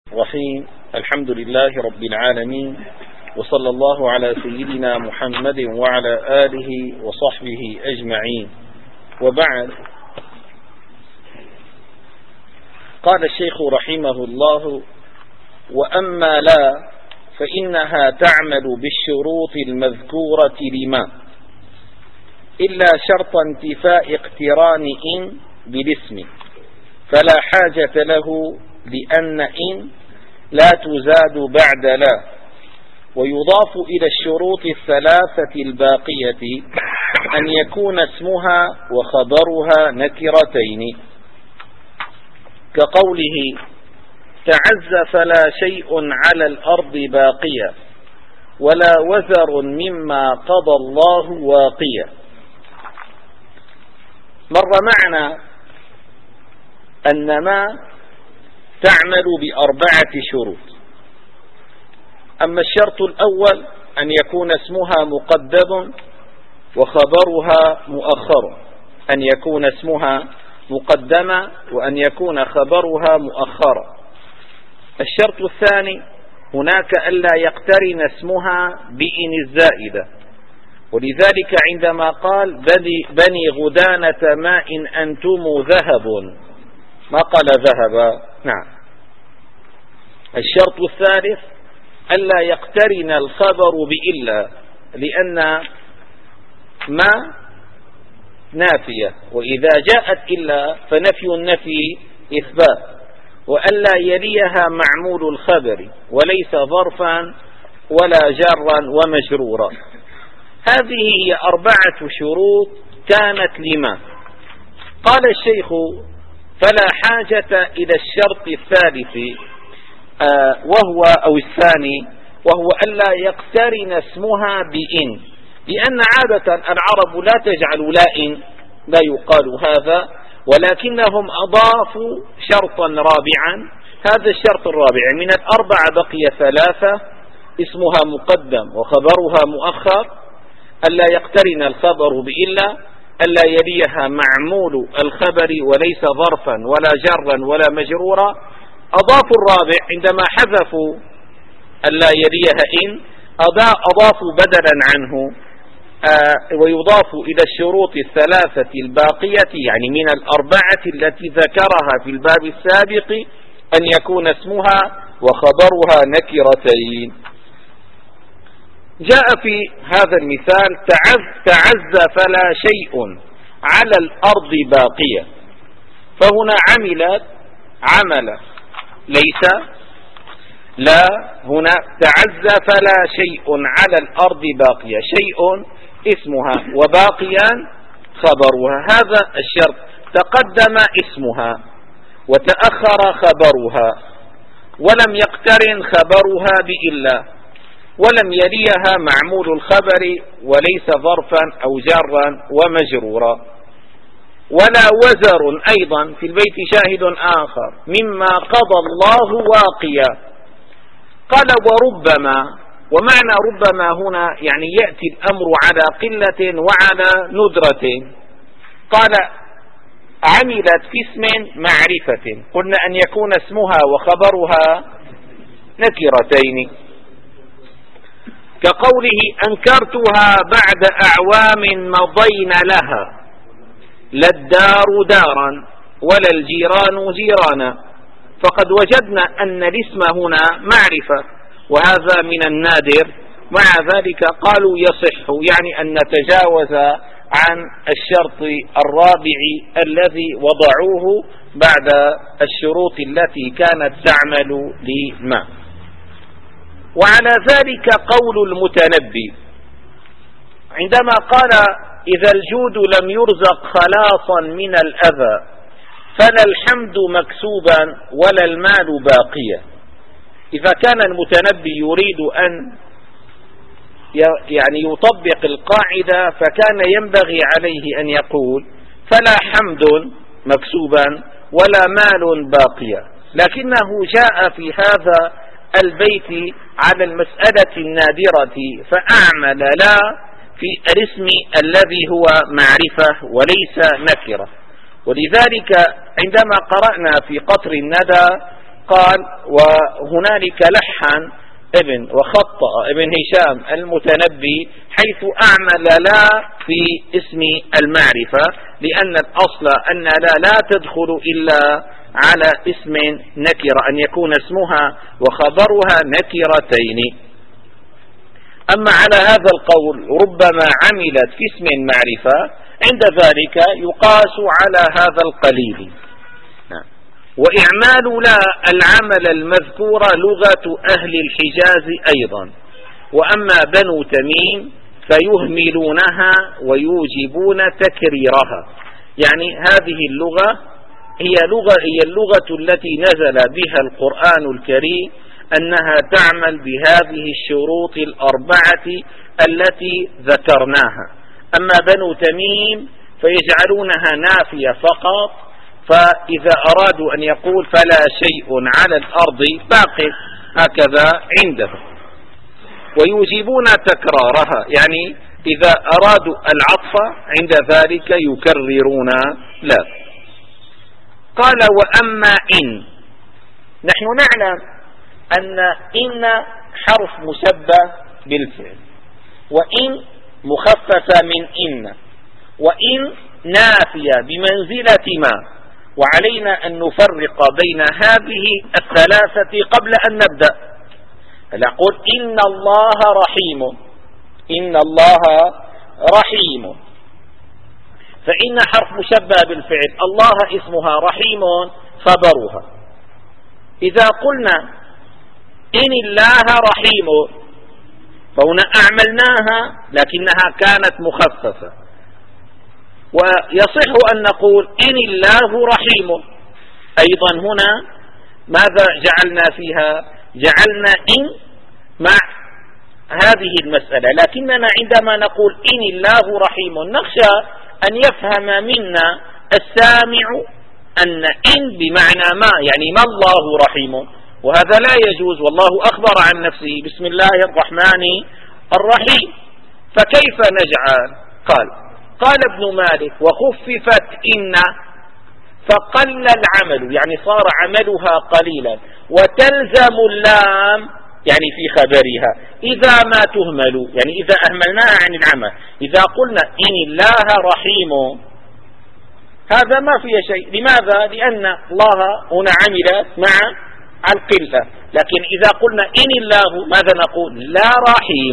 الرحيم. الحمد لله رب العالمين، وصلى الله على سيدنا محمد وعلى آله وصحبه أجمعين، وبعد. قال الشيخ رحمه الله: وأما لا فإنها تعمل بالشروط المذكورة لما إلا شرط انتفاء اقتران إن بالاسم، فلا حاجة له لأن إن لا تزاد بعد لا، ويضاف إلى الشروط الثلاثة الباقية أن يكون اسمها وخبرها نكرتين، كقوله: تعز فلا شيء على الأرض باقية، ولا وزر مما قضى الله واقية. مر معنا أن ما تعمل بأربعة شروط. أما الشرط الأول أن يكون اسمها مقدم وخبرها مؤخر، أن يكون اسمها مقدمة وأن يكون خبرها مؤخرا. الشرط الثاني هناك ألا يقترن اسمها بإن الزائدة، ولذلك عندما قال بني غدانة ما إن أنتم ذهب، ما قال ذهب. نعم. الشرط الثالث ألا يقترن الخبر بإلا، لأن ما نافية، وإذا جاءت إلا فنفي النفي إثبات، وألا يليها معمول الخبر وليس ظرفا ولا جرا ومجرورا. هذه هي 4 شروط كانت لما. قال الشيخ: فلا حاجة إلى الشرط الثالث وهو أو الثاني، وهو ألا يقترن اسمها بإن، لأن عادة العرب لا تجعل لا إن، لا يقال هذا، ولكنهم أضافوا شرطا رابعا. هذا الشرط الرابع من 4 بقي 3: اسمها مقدم وخبرها مؤخر، ألا يقترن الخبر بإلا، ألا يليها معمول الخبر وليس ظرفا ولا جرا ولا مجرورا. أضافوا الرابع عندما حذفوا ألا يليها إن، أضافوا بدلا عنه ويضاف إلى الشروط الثلاثة الباقية، يعني من 4 التي ذكرها في الباب السابق، أن يكون اسمها وخبرها نكرتين. جاء في هذا المثال: تعز فلا شيء على الأرض باقية، فهنا عملت عمل ليس لا، هنا تعز فلا شيء على الأرض باقية، شيء اسمها وباقيا خبرها. هذا الشرط: تقدم اسمها وتأخر خبرها، ولم يقترن خبرها بإلا، ولم يليها معمول الخبر وليس ظرفا أو جارا ومجرورا. ولا وزر، أيضا في البيت شاهد آخر: مما قضى الله واقيا. قال: وربما، ومعنى ربما هنا يعني يأتي الأمر على قلة وعلى ندرة. قال: عملت في اسم معرفة، قلنا أن يكون اسمها وخبرها نكرتين، كقوله: أنكرتها بعد أعوام مضين لها، لا الدار دارا ولا الجيران جيرانا. فقد وجدنا أن الاسم هنا معرفة، وهذا من النادر. مع ذلك قالوا يصح، يعني أن نتجاوز عن الشرط الرابع الذي وضعوه بعد الشروط التي كانت تعمل لما. وعلى ذلك قول المتنبي عندما قال: إذا الجود لم يرزق خلاصا من الأذى، فلا الحمد مكسوبا ولا المال باقيا. إذا كان المتنبي يريد أن يعني يطبق القاعدة، فكان ينبغي عليه أن يقول: فلا حمد مكسوبا ولا مال باقيا. لكنه جاء في هذا البيت على المسألة النادرة، فأعمل لا في الاسم الذي هو معرفة وليس نكرة. ولذلك عندما قرأنا في قطر الندى قال وهنالك لحن وخطأ ابن هشام المتنبي حيث أعمل لا في اسم المعرفة، لأن الأصل أن لا تدخل إلا على اسم نكرة، أن يكون اسمها وخبرها نكرتين. أما على هذا القول ربما عملت في اسم معرفة، عند ذلك يقاس على هذا القليل. وإعمال لا العمل المذكور لغة أهل الحجاز أيضا، وأما بنو تميم فيهملونها ويوجبون تكريرها. يعني هذه اللغة هي اللغة التي نزل بها القرآن الكريم، أنها تعمل بهذه الشروط الأربعة التي ذكرناها. أما بنو تميم فيجعلونها نافية فقط، فإذا أرادوا أن يقول فلا شيء على الأرض باق هكذا عندهم، ويوجبون تكرارها، يعني إذا أرادوا العطف عند ذلك يكررون لا. قال وأما إن، نحن نعلم أن إن حرف مشبه بالفعل، وإن مخففة من إن، وإن نافية بمنزلة ما، وعلينا أن نفرق بين هذه الثلاثة قبل أن نبدأ. نقول إن الله رحيم، إن الله رحيم، فإن حرف مشبه بالفعل، الله اسمها، رحيم خبرها. إذا قلنا إن الله رحيم فهنا أعملناها لكنها كانت مخففة، ويصح أن نقول إن الله رحيم أيضا. هنا ماذا جعلنا فيها؟ جعلنا إن مع هذه المسألة، لكننا عندما نقول إن الله رحيم نخشى أن يفهم منا السامع أن إن بمعنى ما، يعني ما الله رحيم، وهذا لا يجوز، والله أخبر عن نفسه بسم الله الرحمن الرحيم، فكيف نجعل؟ قال ابن مالك وخففت إن فقل العمل، يعني صار عملها قليلا، وتلزم اللام يعني في خبرها إذا ما تهمل، يعني إذا أهملناها عن العمل. إذا قلنا إن الله رحيم هذا ما فيه شيء، لماذا؟ لأن الله هنا عمل مع القلة، لكن إذا قلنا إن الله ماذا نقول؟ لا رحيم،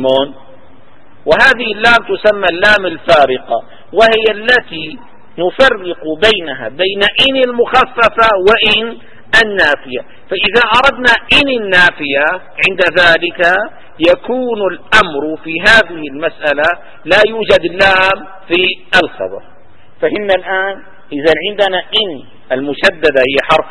وهذه اللام تسمى اللام الفارقة، وهي التي نفرق بين إن المخففة وإن النافية. فإذا أردنا إن النافية عند ذلك يكون الأمر في هذه المسألة لا يوجد اللام في الخبر. فهمنا الآن؟ إذا عندنا إن المشددة هي حرف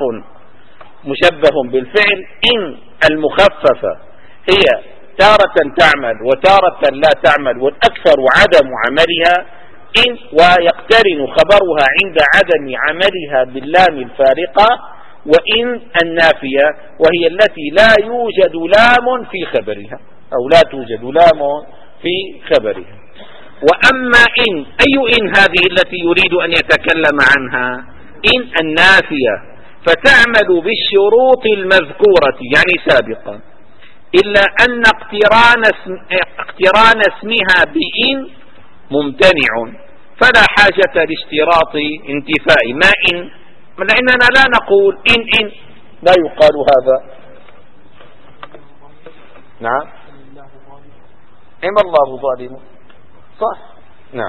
مشبه بالفعل، إن المخففة هي تارة تعمل وتارة لا تعمل، والأكثر عدم عملها إن، ويقترن خبرها عند عدم عملها باللام الفارقة، وإن النافية وهي التي لا يوجد لام في خبرها، أو لا توجد لام في خبرها. وأما إن، أي إن هذه التي يريد أن يتكلم عنها؟ إن النافية، فتعمل بالشروط المذكورة يعني سابقا، إلا أن اقتران اسمها بإن ممتنع، فلا حاجة لاشتراط انتفاء ما إن، لأننا لا نقول إن لا يقال هذا. نعم، إما الله ظالم، صح، نعم.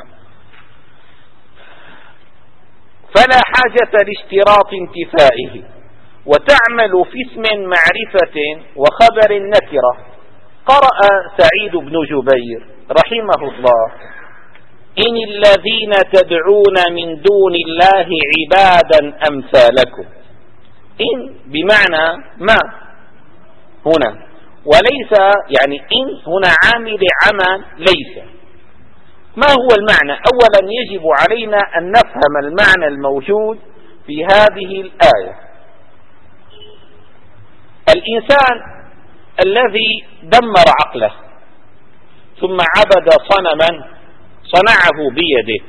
فلا حاجة لاشتراط انتفائه، وتعمل في اسم معرفة وخبر نكرة. قرأ سعيد بن جبير رحمه الله إن الذين تدعون من دون الله عبادا أمثالكم. إن بمعنى ما هنا، وليس يعني إن هنا عامل عمل ليس. ما هو المعنى؟ أولا يجب علينا أن نفهم المعنى الموجود في هذه الآية. الإنسان الذي دمر عقله ثم عبد صنما صنعه بيده،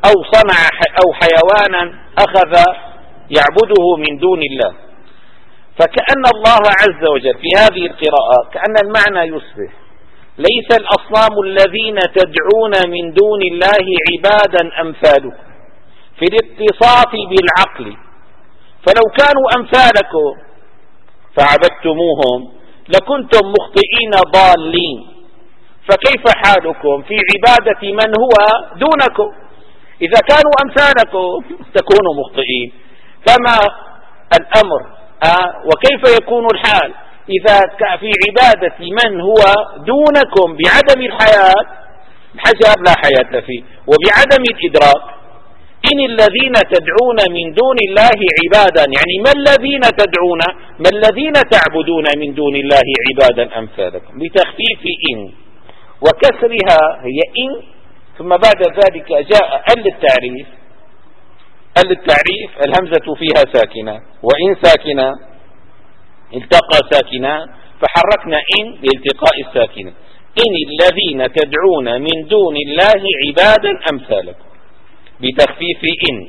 أو حيوانا أخذ يعبده من دون الله، فكأن الله عز وجل في هذه القراءة كأن المعنى يصبح ليس الأصنام الذين تدعون من دون الله عبادا أمثالكم في الاتصاف بالعقل، فلو كانوا أمثالكم فعبدتموهم لكنتم مخطئين ضالين، فكيف حالكم في عبادة من هو دونكم؟ إذا كانوا أمثالكم تكونوا مخطئين، فما الأمر وكيف يكون الحال إذا في عبادة من هو دونكم بعدم الحياة؟ الحجر لا حياة فيه وبعدم الإدراك. إن الذين تدعون من دون الله عبادا، يعني ما الذين تدعون، ما الذين تعبدون من دون الله عبادا أمثالكم، بتخفيف إن وكسرها هي إن، ثم بعد ذلك جاء التعريف. التعريف الهمزة فيها ساكنة، وإن ساكنة التقى ساكنة فحركنا إن لالتقاء الساكنة. إن الذين تدعون من دون الله عبادا أمثالكم بتخفيف إن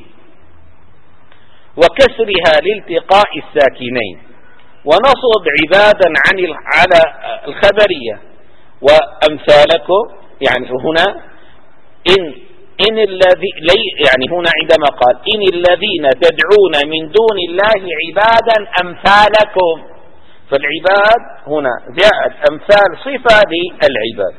وكسرها لالتقاء الساكنين، ونصب عبادا على الخبرية، وأمثالكم يعني هنا إن الذي يعني هنا عندما قال إن الذين تدعون من دون الله عبادا أمثالكم، فالعباد هنا جاءت أمثال صفة للعباد.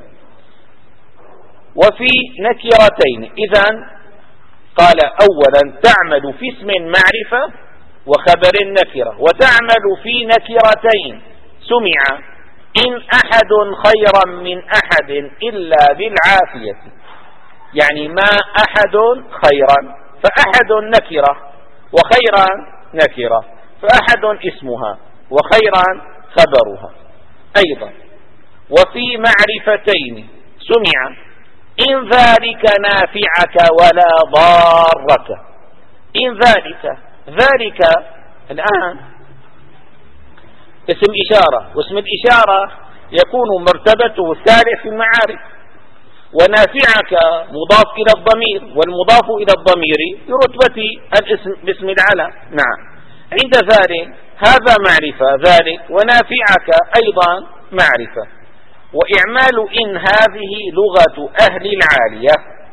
وفي نكرتين إذن قال أولا تعمل في اسم معرفة وخبر النكرة، وتعمل في نكرتين سمع إن أحد خيرا من أحد إلا بالعافية، يعني ما أحد خيرا، فأحد نكرة وخيرا نكرة، فأحد اسمها وخيرا خبرها. أيضا وفي معرفتين سمع إن ذلك نافعك ولا ضارك، إن ذلك الآن اسم إشارة، واسم الإشارة يكون مرتبته الثالث في المعارف، ونافعك مضاف إلى الضمير، والمضاف إلى الضمير برتبة الاسم باسم العلم. نعم، عند ذلك هذا معرفة ذلك، ونافعك أيضا معرفة. وإعمال إن هذه لغة أهل العالية،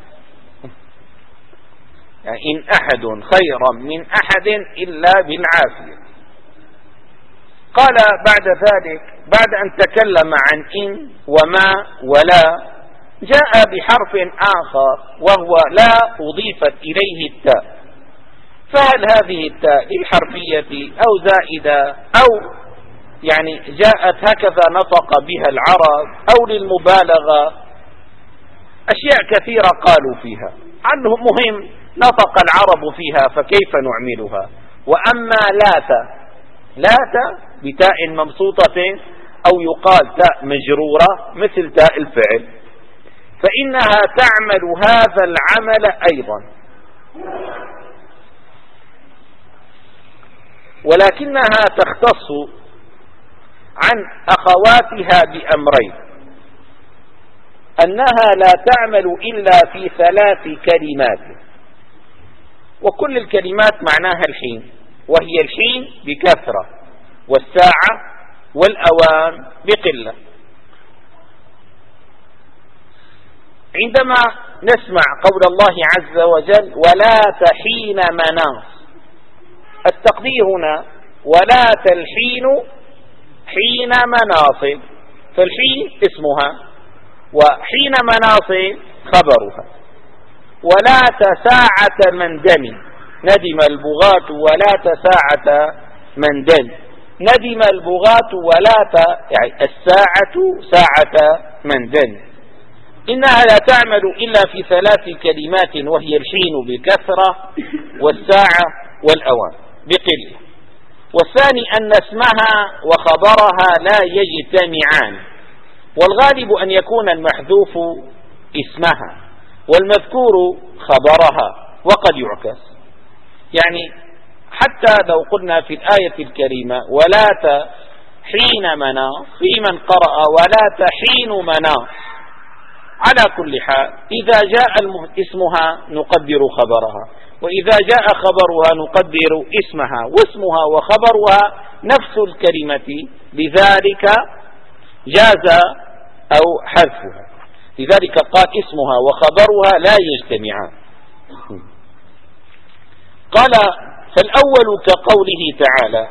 يعني إن أحد خيرا من أحد إلا بالعافية. قال بعد ذلك بعد أن تكلم عن إن وما ولا جاء بحرف آخر وهو لا أضيفت إليه التاء، فهل هذه التاء للحرفية أو زائدة أو يعني جاءت هكذا نطق بها العرب أو للمبالغة؟ أشياء كثيرة قالوا فيها، عنه مهم نطق العرب فيها فكيف نعملها. وأما لات بتاء مبسوطة أو يقال تاء مجرورة مثل تاء الفعل، فإنها تعمل هذا العمل أيضا، ولكنها تختص عن أخواتها بأمرين: أنها لا تعمل إلا في 3 كلمات، وكل الكلمات معناها الحين، وهي الحين بكثرة، والساعة والأوان بقلة. عندما نسمع قول الله عز وجل ولا تحين مناص، التقدير هنا ولا تلحين حين مناصب، فالحين اسمها وحين مناصب خبرها. ولا ساعة مندم، ندم البغاة ولا ساعة مندم، ندم البغاة ولا يعني الساعة ساعة مندم. إنها لا تعمل إلا في 3 كلمات، وهي الحين بكثرة والساعة والأوان بقلة. والثاني أن اسمها وخبرها لا يجتمعان، والغالب أن يكون المحذوف اسمها والمذكور خبرها، وقد يعكس. يعني حتى لو قلنا في الآية الكريمة ولا حين مناص، في من قرأ ولا تحين مناص، على كل حال إذا جاء اسمها نقدر خبرها، وإذا جاء خبرها نقدر اسمها، واسمها وخبرها نفس الكلمة، لذلك جاز أو حذفها. لذلك قال اسمها وخبرها لا يجتمعان. قال فالأول كقوله تعالى: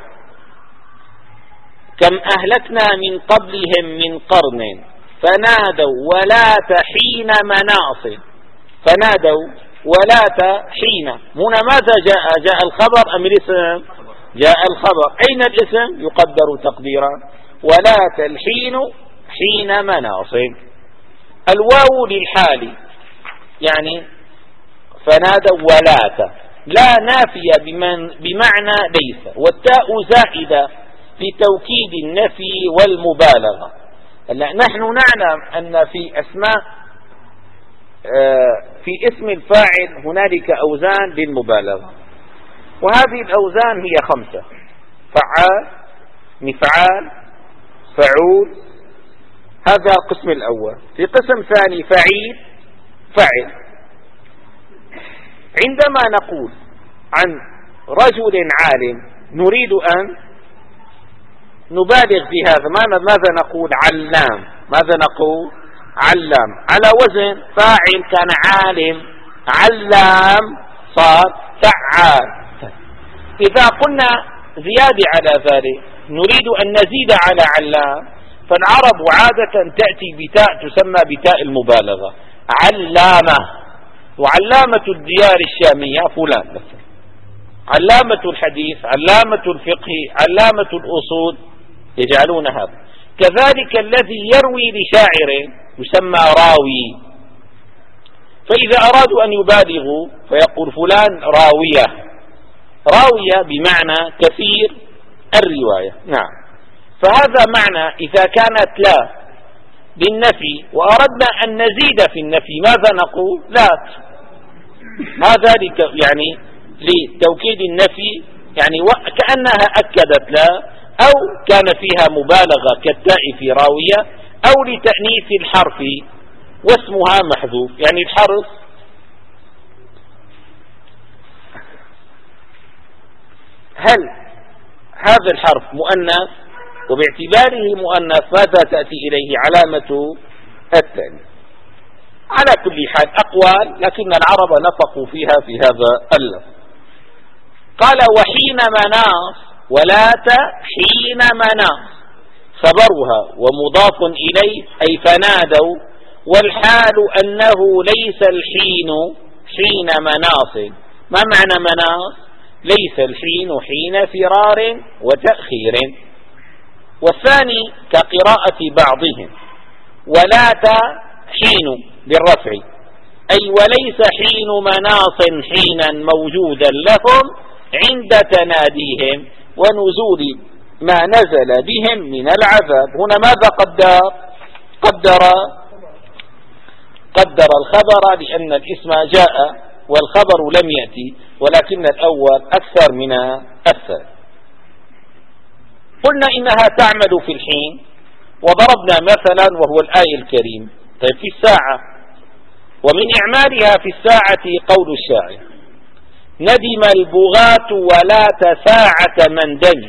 كم أهلكنا من قبلهم من قرن فنادوا ولات حين مناص. فنادوا ولات حين، هنا ماذا جاء الخبر أم الاسم؟ جاء الخبر. أين الاسم؟ يقدر تقديرا ولات الحين حين مناص. الواو للحال، يعني فنادوا ولات لا نافية بمعنى ليس، والتاء زائدة لتوكيد النفي والمبالغة. نحن نعلم أن في أسماء في اسم الفاعل هنالك أوزان للمبالغة، وهذه الأوزان هي 5: فعال، مفعال، فعول. هذا القسم الأول. في قسم ثاني فعيل، فعل. عندما نقول عن رجل عالم نريد أن نبالغ في هذا، ماذا نقول؟ علام. ماذا نقول؟ علام. على وزن فاعل كان عالم، علام صار فعال. إذا قلنا زيادة على ذلك نريد أن نزيد على علام، فالعرب عادة تأتي بتاء تسمى بتاء المبالغة، علامة. وعلامة الديار الشامية فلان مثلا، علامة الحديث، علامة الفقه، علامة الأصول، يجعلون هذا. كذلك الذي يروي لشاعر يسمى راوي. فإذا أرادوا أن يبالغوا فيقول فلان راوية. راوية بمعنى كثير الرواية. نعم. فهذا معنى إذا كانت لا بالنفي وأردنا أن نزيد في النفي ماذا نقول؟ لات. هذا يعني لتوكيد النفي، يعني كأنها أكدت لا، أو كان فيها مبالغة كالتاء في راوية، أو لتأنيث الحرف واسمها محذوف. يعني الحرف هل هذا الحرف مؤنث؟ وباعتباره مؤنث ماذا تأتي إليه؟ علامة التأنيث. على كل حال أقوال، لكن العرب نطقوا فيها في هذا اللفظ. قال وحين مناص، ولات حين مناص خبرها ومضاف إليه أي فنادوا، والحال أنه ليس الحين حين مناص. ما معنى مناص؟ ليس الحين حين فرار وتأخير. والثاني كقراءة بعضهم ولات حين بالرفع، أي وليس حين مناص حينا موجودا لهم عند تناديهم ونزول ما نزل بهم من العذاب. هنا ماذا قدر الخبر لأن الاسم جاء والخبر لم يأتي، ولكن الأول أكثر من الثاني. قلنا إنها تعمل في الحين، وضربنا مثلا وهو الآية الكريمة. طيب في الساعة، ومن إعمالها في الساعة قول الشاعر: ندم البغاة ولات ساعة من دم.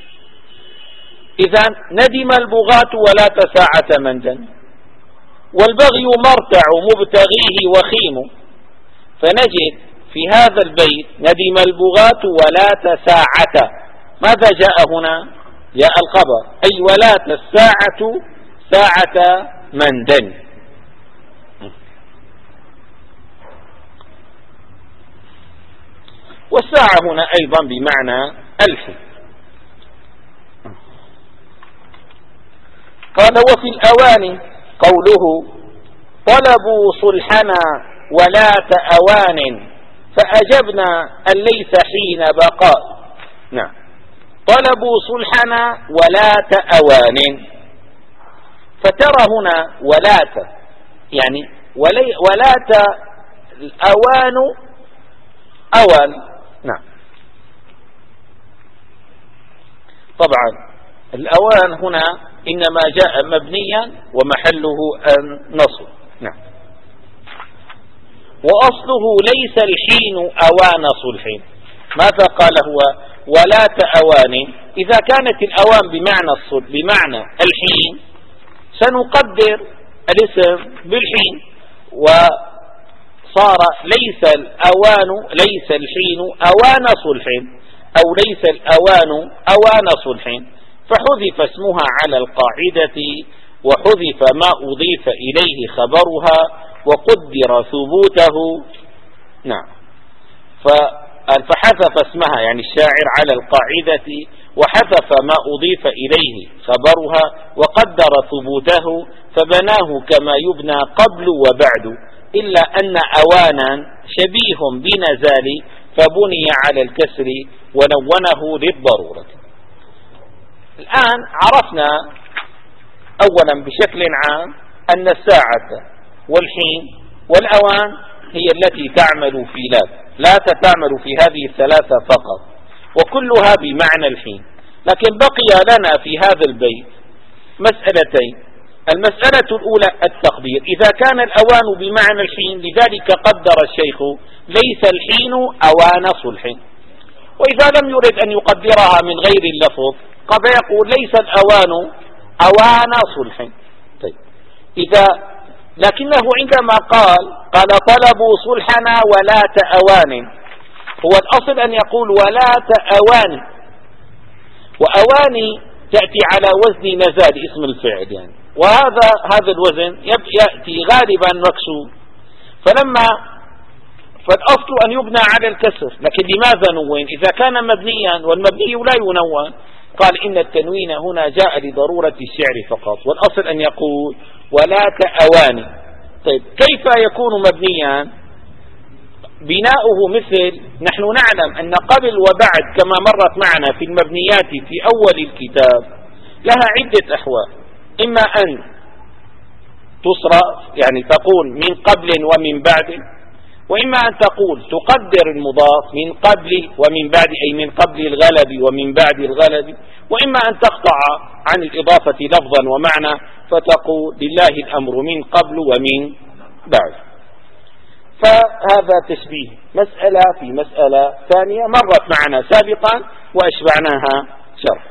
إذا ندم البغاة ولات ساعة من دم، والبغي مرتع مبتغيه وخيم. فنجد في هذا البيت ندم البغاة ولات ساعة، ماذا جاء هنا؟ جاء الخبر، أي ولات الساعة ساعة من دم. والساعة هنا أيضا بمعنى الحين. قال وفي الأوان قوله: طلبوا صلحنا ولات أوان فأجبنا أن ليس حين بقاء. نعم، طلبوا صلحنا ولات أوان. فترى هنا ولات، يعني ولات الأوان أوان. نعم، طبعا الأوان هنا إنما جاء مبنيا ومحله النصب. نعم. وأصله ليس الحين أوان صلح. ماذا قال هو؟ ولا أوان. إذا كانت الأوان بمعنى الحين سنقدر الاسم بالحين، وصار ليس الحين أوان صلح، أو ليس الأوان أوان صلح، فحذف اسمها على القاعدة، وحذف ما أضيف إليه خبرها، وقدر ثبوته. نعم، فحذف اسمها يعني الشاعر على القاعدة، وحذف ما أضيف إليه خبرها، وقدر ثبوته، فبناه كما يبنى قبل وبعد، إلا أن أوانا شبيه بنزال فبني على الكسر ونونه للضرورة. الآن عرفنا أولا بشكل عام أن الساعة والحين والأوان هي التي تعمل في لا تعمل في هذه الثلاثة فقط، وكلها بمعنى الحين. لكن بقي لنا في هذا البيت مسألتين. المسألة الأولى التقدير، إذا كان الأوان بمعنى الحين، لذلك قدر الشيخ ليس الحين أوان صلح. وإذا لم يرد أن يقدرها من غير اللفظ قد يقول ليس الأوان أوان صلح. طيب، لكنه عندما قال طلبوا صلحنا ولا أوان، هو الأصل أن يقول ولا أوان، وأواني تأتي على وزن نزال اسم الفعل يعني، وهذا الوزن يأتي غالبا مكسور، فالأصل أن يبنى على الكسر. لكن لماذا نون إذا كان مبنيا، والمبني لا ينون؟ قال إن التنوين هنا جاء لضرورة الشعر فقط، والأصل أن يقول ولا أواني. طيب، كيف يكون مبنيا؟ بناؤه مثل، نحن نعلم أن قبل وبعد كما مرت معنا في المبنيات في أول الكتاب لها عدة أحوال، إما أن تصرف يعني تقول من قبل ومن بعد، وإما أن تقول تقدر المضاف من قبل ومن بعد، أي من قبل الغلب ومن بعد الغلب، وإما أن تقطع عن الإضافة لفظا ومعنى فتقول لله الأمر من قبل ومن بعد. فهذا تشبيه مسألة في مسألة ثانية مرت معنا سابقا وأشبعناها شرح.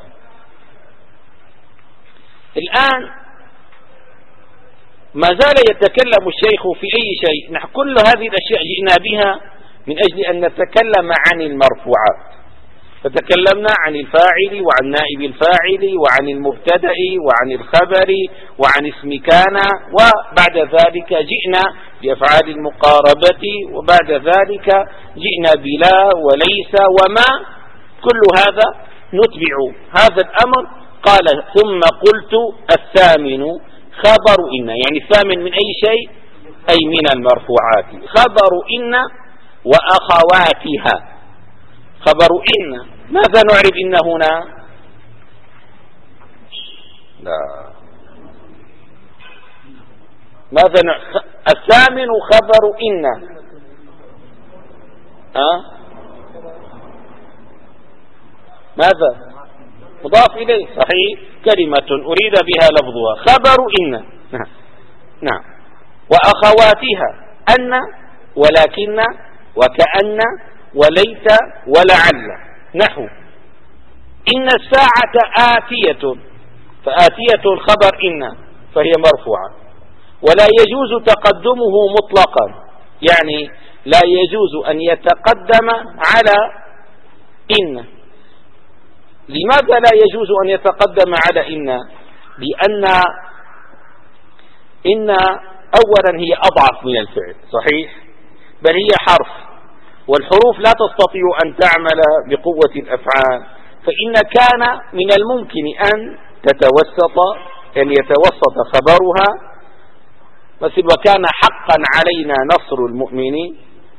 الآن ما زال يتكلم الشيخ في أي شيء. نحن كل هذه الأشياء جئنا بها من أجل أن نتكلم عن المرفوعات، فتكلمنا عن الفاعل وعن نائب الفاعل وعن المبتدأ وعن الخبر وعن اسم كان، وبعد ذلك جئنا بأفعال المقاربة، وبعد ذلك جئنا بلا وليس وما، كل هذا نتبع هذا الأمر. قال ثم قلت الثامن خبر إن، يعني الثامن من أي شيء؟ أي من المرفوعات. خبر إن وأخواتها. خبر إن، ماذا نعرف إن هنا؟ لا، ماذا الثامن خبر إن، ماذا؟ مضاف إليه، صحيح، كلمة أريد بها لفظها. خبر إن، نعم. وأخواتها أن ولكن وكأن وليت ولعل. نحو إن الساعة آتية، فآتية الخبر إن فهي مرفوعة، ولا يجوز تقدمه مطلقا، يعني لا يجوز أن يتقدم على إن. لماذا لا يجوز أن يتقدم على إن؟ لأن إن أولا هي أضعف من الفعل، صحيح، بل هي حرف، والحروف لا تستطيع أن تعمل بقوة الأفعال. فإن كان من الممكن أن يتوسط خبرها، مثل وكان حقا علينا نصر المؤمنين،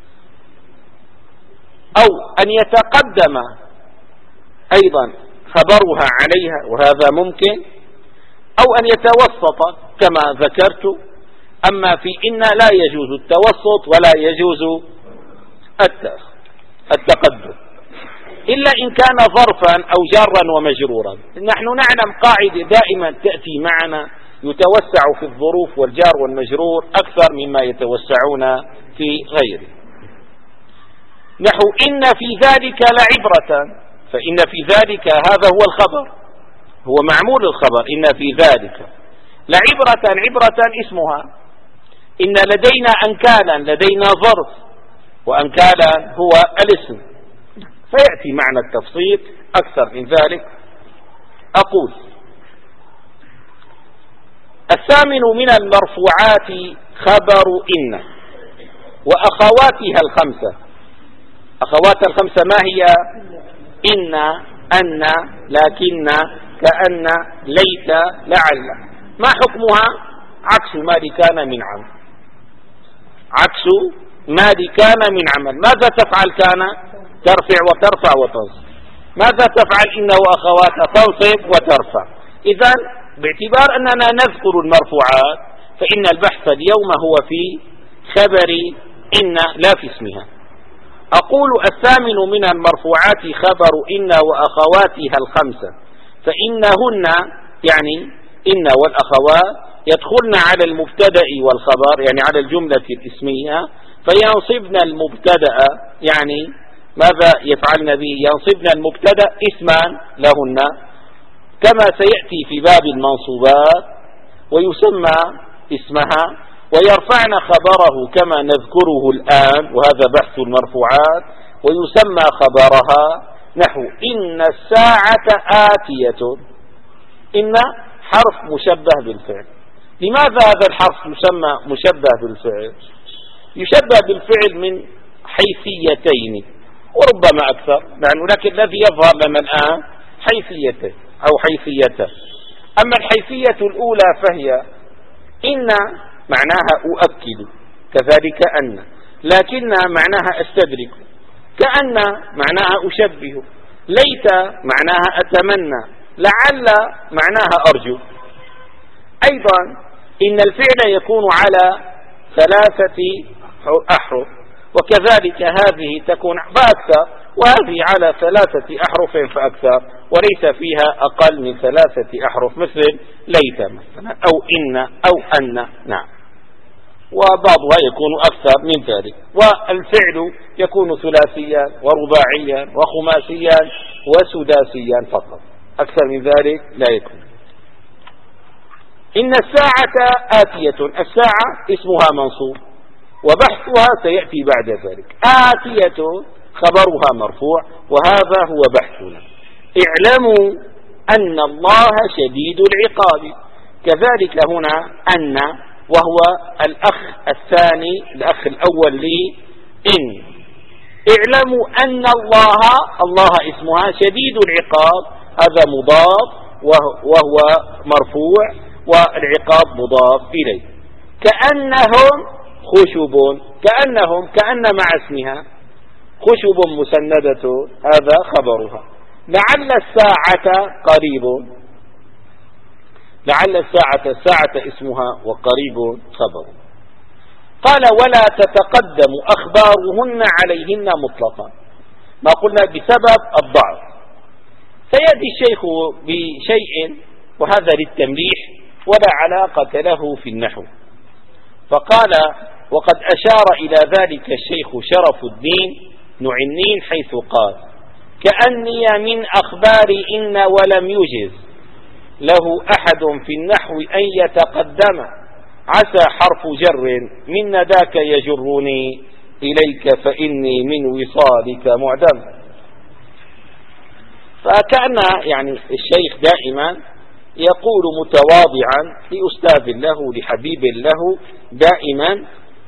أو أن يتقدم أيضا خبرها عليها، وهذا ممكن، أو أن يتوسط كما ذكرت. أما في إن لا يجوز التوسط ولا يجوز التقدم، إلا إن كان ظرفا أو جارا ومجرورا. نحن نعلم قاعدة دائما تأتي معنا، يتوسع في الظروف والجار والمجرور أكثر مما يتوسعون في غيره. نحو إن في ذلك لعبرة، فإن في ذلك هذا هو الخبر، هو معمول الخبر، إن في ذلك لعبرة، عبرة اسمها، إن لدينا أنكالا، لدينا ظرف، وأنكالا هو الاسم، فيأتي معنى التفصيل أكثر من ذلك. أقول الثامن من المرفوعات خبر إن وأخواتها الخمسة. أخواتها الخمسة ما هي؟ إن، أن، لكن، كأن، ليت، لعل. ما حكمها؟ عكس ما كان من عمل، عكس ما كان من عمل. ماذا تفعل؟ كان ترفع وترفع وتنصب. ماذا تفعل إن وأخواتها؟ تنصب وترفع. إذن باعتبار أننا نذكر المرفوعات فإن البحث اليوم هو في خبر إن لا في اسمها. أقول الثامن من المرفوعات خبر إن وأخواتها الخمسة، فإنهن يعني إن والأخوات يدخلن على المبتدأ والخبر، يعني على الجملة الاسمية، فينصبن المبتدأ، يعني ماذا يفعلن به؟ ينصبن المبتدأ اسما لهن كما سيأتي في باب المنصوبات، ويسمى اسمها، ويرفعن خبره كما نذكره الآن، وهذا بحث المرفوعات، ويسمى خبرها نحو إن الساعة آتية. إن حرف مشبه بالفعل. لماذا هذا الحرف يسمى مشبه بالفعل؟ يشبه بالفعل من حيثيتين وربما أكثر، لكن الذي يظهر لنا الآن حيثيته أو حيثيته. أما الحيثية الأولى فهي إن معناها أؤكد، كذلك أن، لكن معناها أستدرك، كأن معناها أشبه، ليت معناها أتمنى، لعل معناها أرجو. أيضا إن الفعل يكون على 3 أحرف، وكذلك هذه تكون فأكثر، وهذه على 3 أحرف فأكثر، وليس فيها أقل من 3 أحرف، مثل ليت مثلا أو إن أو أن. نعم. وبعضها يكون أكثر من ذلك. والفعل يكون ثلاثيا ورباعيا وخماسيا وسداسيا فقط، أكثر من ذلك لا يكون. إن الساعة آتية، الساعة اسمها منصوب وبحثها سيأتي بعد ذلك. آتية خبرها مرفوع، وهذا هو بحثنا. اعلموا أن الله شديد العقاب. كذلك هنا أن، وهو الأخ الثاني، الأخ الأول لي إن. اعلموا أن الله اسمها شديد العقاب، هذا مضاف وهو مرفوع، والعقاب مضاف إليه. كأنهم خشب، كأنهم، كأن مع اسمها، خشب مسندة، هذا خبرها. لعل الساعة قريب، لعل الساعة اسمها وقريب خبر. قال ولا تتقدم أخبارهن عليهن مطلقا، ما قلنا بسبب الضعف. سيأتي الشيخ بشيء وهذا للتمليح ولا علاقة له في النحو، فقال وقد أشار إلى ذلك الشيخ شرف الدين نعنين حيث قال كأني من أخبار إن ولم يجز له أحد في النحو أن يتقدم، عسى حرف جر من ذاك يجرني إليك فإني من وصالك معدم. فكأن يعني الشيخ دائما يقول متواضعا لأستاذ له لحبيب له دائما،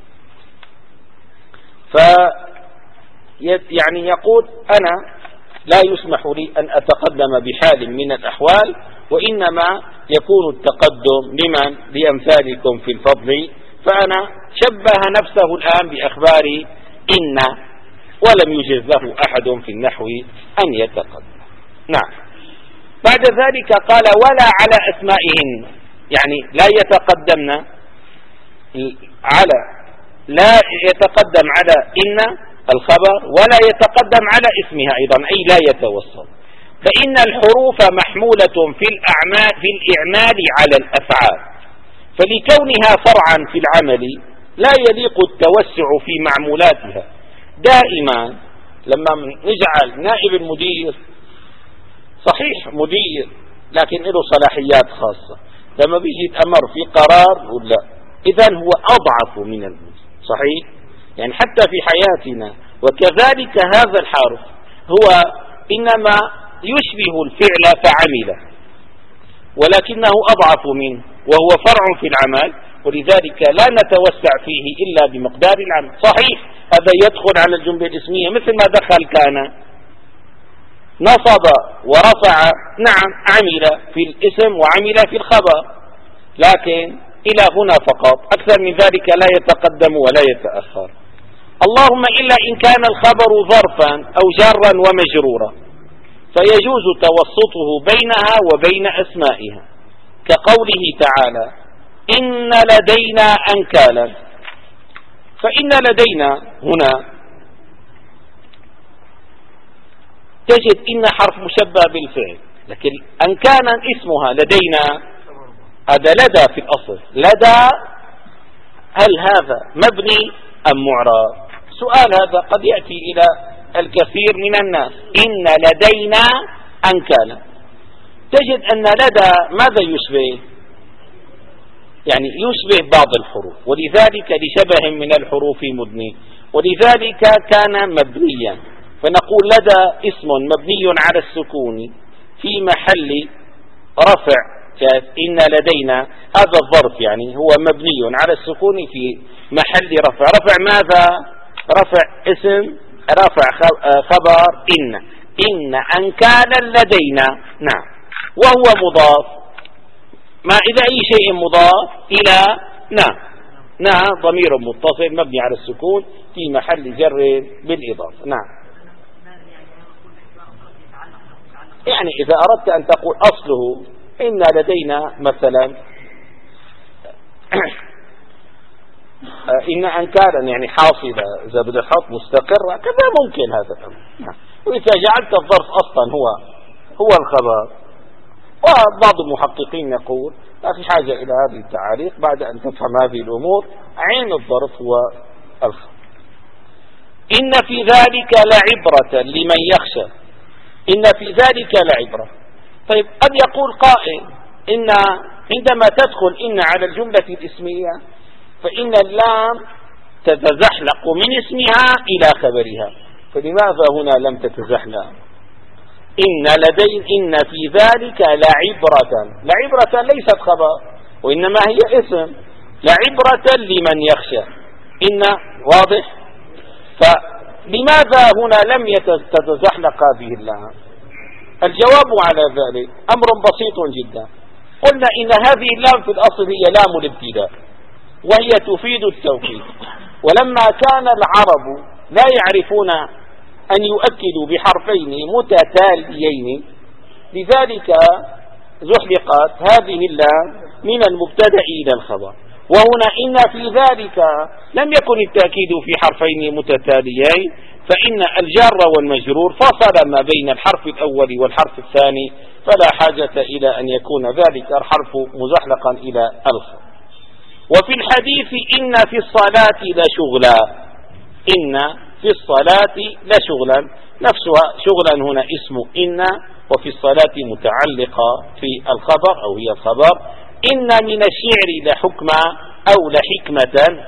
يعني يقول أنا لا يسمح لي أن أتقدم بحال من الأحوال، وإنما يكون التقدم لمن؟ لأمثالكم في الفضل. فأنا شبه نفسه الآن بأخبار إن ولم يجز له أحد في النحو أن يتقدم. نعم. بعد ذلك قال ولا على أسمائهن، يعني لا يتقدمن على، لا يتقدم على إن الخبر ولا يتقدم على اسمها أيضا، أي لا يتوصل. فإن الحروف محمولة في الإعمال على الأفعال، فلكونها فرعا في العمل لا يليق التوسع في معمولاتها. دائما لما نجعل نائب المدير صحيح مدير لكن له صلاحيات خاصة، لما بيجي يتأمر في قرار يقول لا، إذن هو أضعف من المدير. صحيح؟ يعني حتى في حياتنا. وكذلك هذا الحرف هو إنما يشبه الفعل فعمله، ولكنه أضعف منه وهو فرع في العمل، ولذلك لا نتوسع فيه إلا بمقدار العمل. صحيح هذا يدخل على الجملة الاسمية مثل ما دخل كان، نصب ورفع، نعم عمل في الاسم وعمل في الخبر، لكن إلى هنا فقط، أكثر من ذلك لا يتقدم ولا يتأخر. اللهم إلا إن كان الخبر ظرفا أو جارا ومجرورا فيجوز توسطه بينها وبين أسمائها، كقوله تعالى إن لدينا أنكالا. فإن لدينا هنا تجد إن حرف مشبه بالفعل، لكن أنكالا اسمها، لدينا هذا لدى في الأصل. لدى هل هذا مبني أم معرب؟ سؤال هذا قد يأتي إلى الكثير من الناس. إن لدينا أنكالا، تجد أن لدى ماذا يشبه؟ يعني يشبه بعض الحروف، ولذلك لشبه من الحروف مبني، ولذلك كان مبنيا. فنقول لدى اسم مبني على السكون في محل رفع. إن لدينا هذا الظرف يعني هو مبني على السكون في محل رفع. رفع ماذا؟ رفع اسم، رفع خبر إن أنكالا لدينا. نعم، وهو مضاف. ما إذا أي شيء مضاف إلى نعم ضمير متصل مبني على السكون في محل جر بالإضافة. نعم، يعني إذا أردت أن تقول أصله إن لدينا مثلا إن أنكالا يعني حاصلة، إذا بدأ حط مستقرة كذا ممكن هذا الأمر. وإذا جعلت الظرف أصلا هو الخبر. وبعض المحققين يقول لا في حاجة إلى هذه التعاليق بعد أن تفهم هذه الأمور. عين الظرف هو الخبر. إن في ذلك لعبرة لمن يخشى. إن في ذلك لعبرة. طيب قد يقول قائل إن عندما تدخل إن على الجملة الاسمية فإن اللام تتزحلق من اسمها إلى خبرها، فلماذا هنا لم تتزحلق؟ إن في ذلك لعبرة ليست خبر وإنما هي اسم. لعبرة لمن يخشى. إن واضح؟ فلماذا هنا لم تتزحلق هذه اللام؟ الجواب على ذلك أمر بسيط جدا. قلنا إن هذه اللام في الأصل هي لام الابتداء وهي تفيد التوكيد، ولما كان العرب لا يعرفون أن يؤكدوا بحرفين متتاليين لذلك زحلقت هذه اللام من المبتدأ إلى الخبر. وهنا إن في ذلك لم يكن التأكيد في حرفين متتاليين، فإن الجار والمجرور فصل ما بين الحرف الأول والحرف الثاني، فلا حاجة إلى أن يكون ذلك الحرف مزحلقا إلى الخبر. وفي الحديث إن في الصلاة لشغلا. إن في الصلاة لشغلا نفسها شغلا هنا اسم إن، وفي الصلاة متعلقة في الخبر أو هي الخبر. إن من الشعر لحكمة أو لحكمة،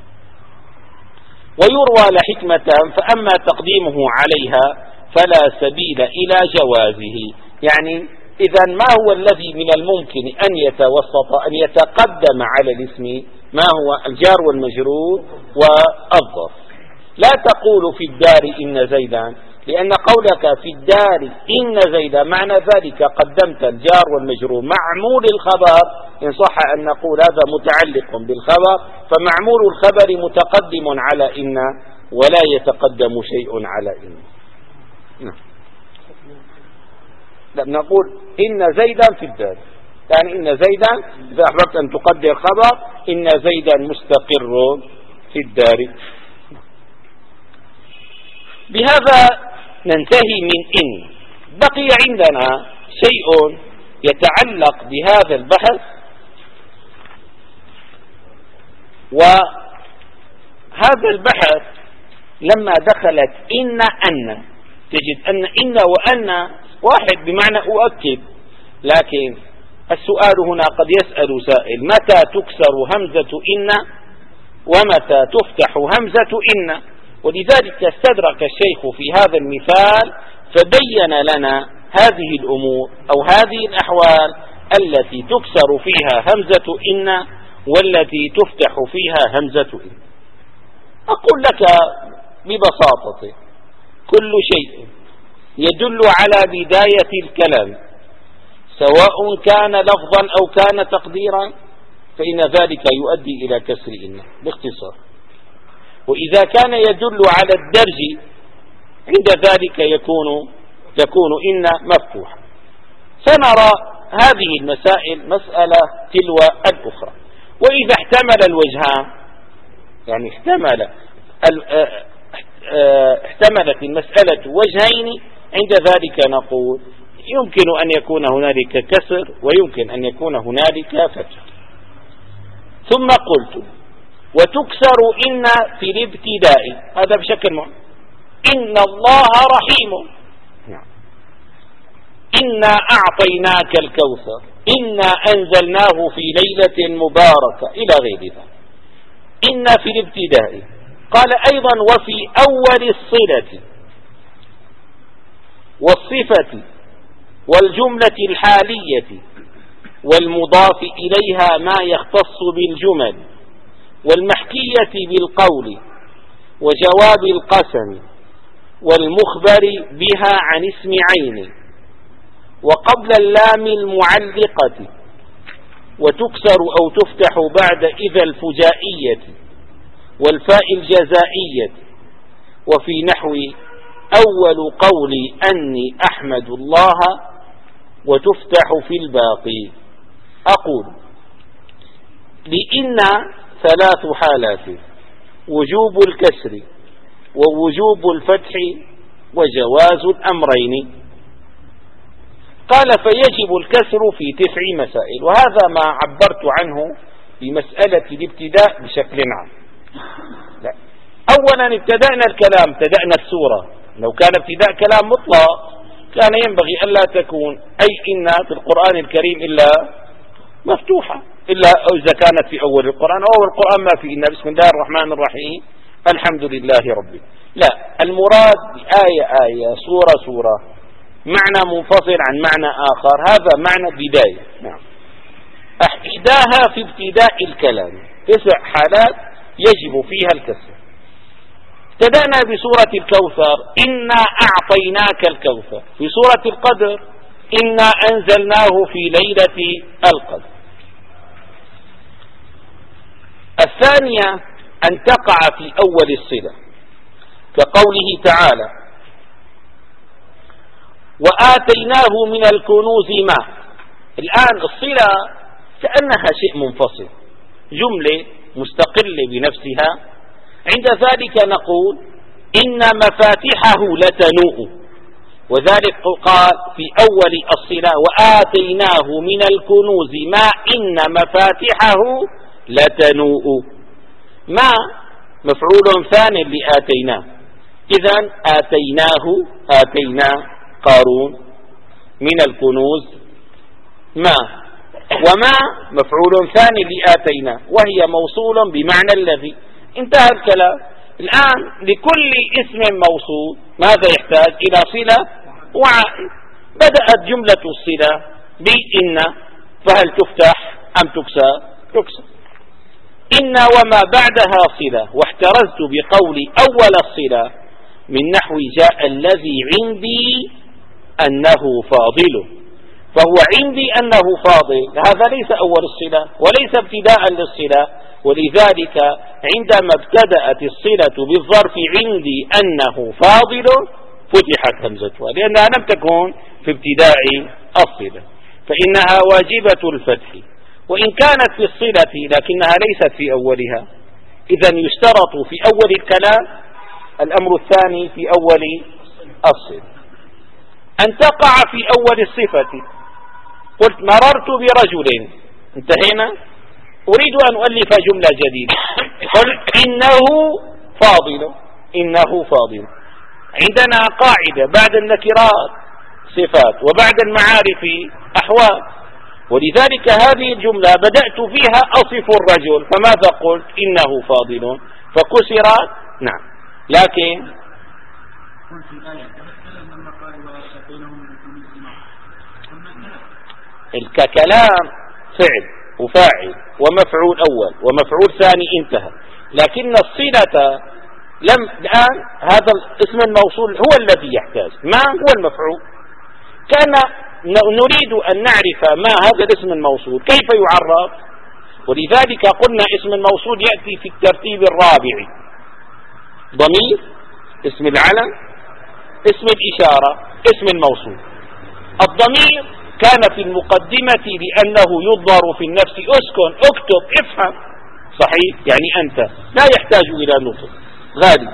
ويروى لحكمة فأما تقديمه عليها فلا سبيل إلى جوازه. يعني إذا ما هو الذي من الممكن أن يتوسط أن يتقدم على الاسم؟ ما هو الجار والمجرور والظرف. لا تقول في الدار إن زيدا، لأن قولك في الدار إن زيدا معنى ذلك قدمت الجار والمجرور معمول الخبر. إن صح أن نقول هذا متعلق بالخبر فمعمول الخبر متقدم على إن ولا يتقدم شيء على إن. لا نقول إن زيدا في الدار، يعني إن زيدا إذا أحببت أن تقدر خبر إن زيدا مستقر في الدار. بهذا ننتهي من إن. بقي عندنا شيء يتعلق بهذا البحث، وهو هذا البحث لما دخلت أن تجد إن وأن واحد بمعنى أؤكد، لكن السؤال هنا قد يسأل سائل: متى تكسر همزة إن ومتى تفتح همزة إن؟ ولذلك استدرك الشيخ في هذا المثال فبين لنا هذه الأمور أو هذه الأحوال التي تكسر فيها همزة إن والتي تفتح فيها همزة إن. أقول لك ببساطة: كل شيء يدل على بداية الكلام سواء كان لفظا أو كان تقديرا فإن ذلك يؤدي إلى كسر إن باختصار. وإذا كان يدل على الدرج عند ذلك يكون إن مفتوحة. سنرى هذه المسائل مسألة تلو الأخرى. وإذا احتمل الوجهان، يعني احتملت المسألة وجهين، عند ذلك نقول يمكن أن يكون هنالك كسر ويمكن أن يكون هنالك فتح. ثم قلت: وتكسر إن في الابتداء، هذا بشكل معين. إن الله رحيم، إنا أعطيناك الكوثر، إنا أنزلناه في ليلة مباركة، إلى غير ذلك. إن في الابتداء. قال أيضا: وفي أول الصلة والصفة والجملة الحالية والمضاف إليها ما يختص بالجمل والمحكية بالقول وجواب القسم والمخبر بها عن اسم عين وقبل اللام المعلقة، وتكسر أو تفتح بعد إذا الفجائية والفاء الجزائية. وفي نحو أول قولي أني أحمد الله، وتفتح في الباقي. أقول: لإن ثلاث حالات: وجوب الكسر ووجوب الفتح وجواز الأمرين. قال: فيجب الكسر في 9 مسائل، وهذا ما عبرت عنه بمسألة الابتداء بشكل عام. لا. أولا ابتدأنا الكلام، ابتدأنا السورة. لو كان ابتداء كلام مطلق كان ينبغي ألا تكون أي إن في القرآن الكريم إلا مفتوحة، إلا إذا كانت في أول القرآن، أو القرآن ما في إن بسم الله الرحمن الرحيم الحمد لله رب. لا، المراد بآية سورة معنى منفصل عن معنى آخر، هذا معنى بداية. نعم. إحداها في ابتداء الكلام 9 حالات يجب فيها الكسر. ابتدأنا بسورة الكوثر: إنا أعطيناك الكوثر. في سورة القدر: إنا أنزلناه في ليلة القدر. الثانية أن تقع في أول الصلة، كقوله تعالى: وآتيناه من الكنوز ما. الآن الصلة كأنها شيء منفصل، جملة مستقلة بنفسها. عند ذلك نقول: إن مفاتحه لتنوء، وذلك قال في أول الصلة: وآتيناه من الكنوز ما إن مفاتحه لتنوء. ما مفعول ثاني لآتيناه، إذن آتينا قارون من الكنوز ما، وما مفعول ثاني لآتينا، وهي موصول بمعنى الذي. انتهى الكلام. الآن لكل اسم موصول ماذا يحتاج؟ إلى صلة وعائد. بدأت جملة الصلة بإن، فهل تفتح أم تكسر؟ تكسر. إن وما بعدها صلة، واحترزت بقولي أول الصلة من نحو جاء الذي عندي أنه فاضل، فهو عندي أنه فاضل، هذا ليس أول الصلة وليس ابتداء للصلة. ولذلك عندما ابتدأت الصلة بالظرف عندي أنه فاضل فتحت همزتها، لأنها لم تكن في ابتداء الصلة، فإنها واجبة الفتح وإن كانت في الصلة لكنها ليست في أولها. إذن يشترط في أول الكلام الأمر الثاني في أول الصلة. أن تقع في أول الصفة. قلت: مررت برجل، انتهينا. أريد أن أؤلف جملة جديدة. قل: إنه فاضل، إنه فاضل. عندنا قاعدة: بعد النكرات صفات وبعد المعارف أحوال، ولذلك هذه الجملة بدأت فيها أصف الرجل، فماذا قلت؟ إنه فاضل، فكسرت. نعم، لكن الكلام فعل وفاعل ومفعول أول ومفعول ثاني انتهى، لكن الصلة الآن هذا الاسم الموصول هو الذي يحتاج، ما هو المفعول. كان نريد أن نعرف ما هذا الاسم الموصول كيف يعرف، ولذلك قلنا اسم الموصول يأتي في الترتيب الرابع: ضمير، اسم العلم، اسم الإشارة، اسم الموصول. الضمير كان في المقدمة لأنه يضمر في النفس: اسكن، اكتب، افهم، صحيح؟ يعني أنت لا يحتاج إلى نطق غالب.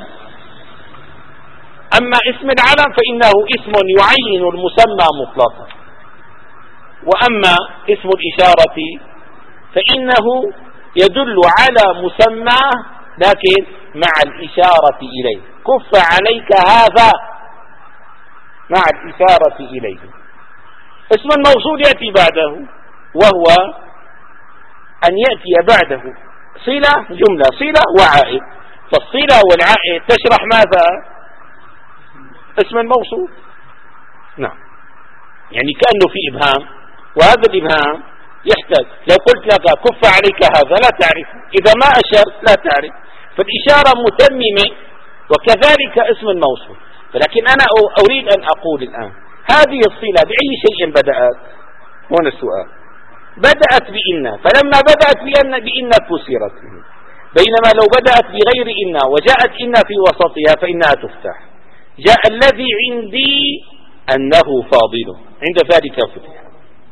أما اسم العلم فإنه اسم يعين المسمى مطلقا، وأما اسم الإشارة فإنه يدل على مسمى لكن مع الإشارة إليه. كف عليك هذا مع الإشارة إليه. اسم الموصول يأتي بعده، وهو أن يأتي بعده صلة، جملة صلة وعائد، فالصلة والعائد تشرح ماذا؟ اسم الموصول. نعم، يعني كأنه في إبهام، وهذا الإبهام يحتاج. لو قلت لك كف عليك هذا لا تعرف، إذا ما أشرت لا تعرف، فالإشارة متممة، وكذلك اسم الموصول. ولكن أنا أريد أن أقول الآن هذه الصلة بأي شيء بدأت؟ هنا السؤال. بدأت بإن، فلما بدأت بإن كسرت، بينما لو بدأت بغير إن وجاءت إن في وسطها فإنها تفتح. جاء الذي عندي أنه فاضل، عند ذلك فتح.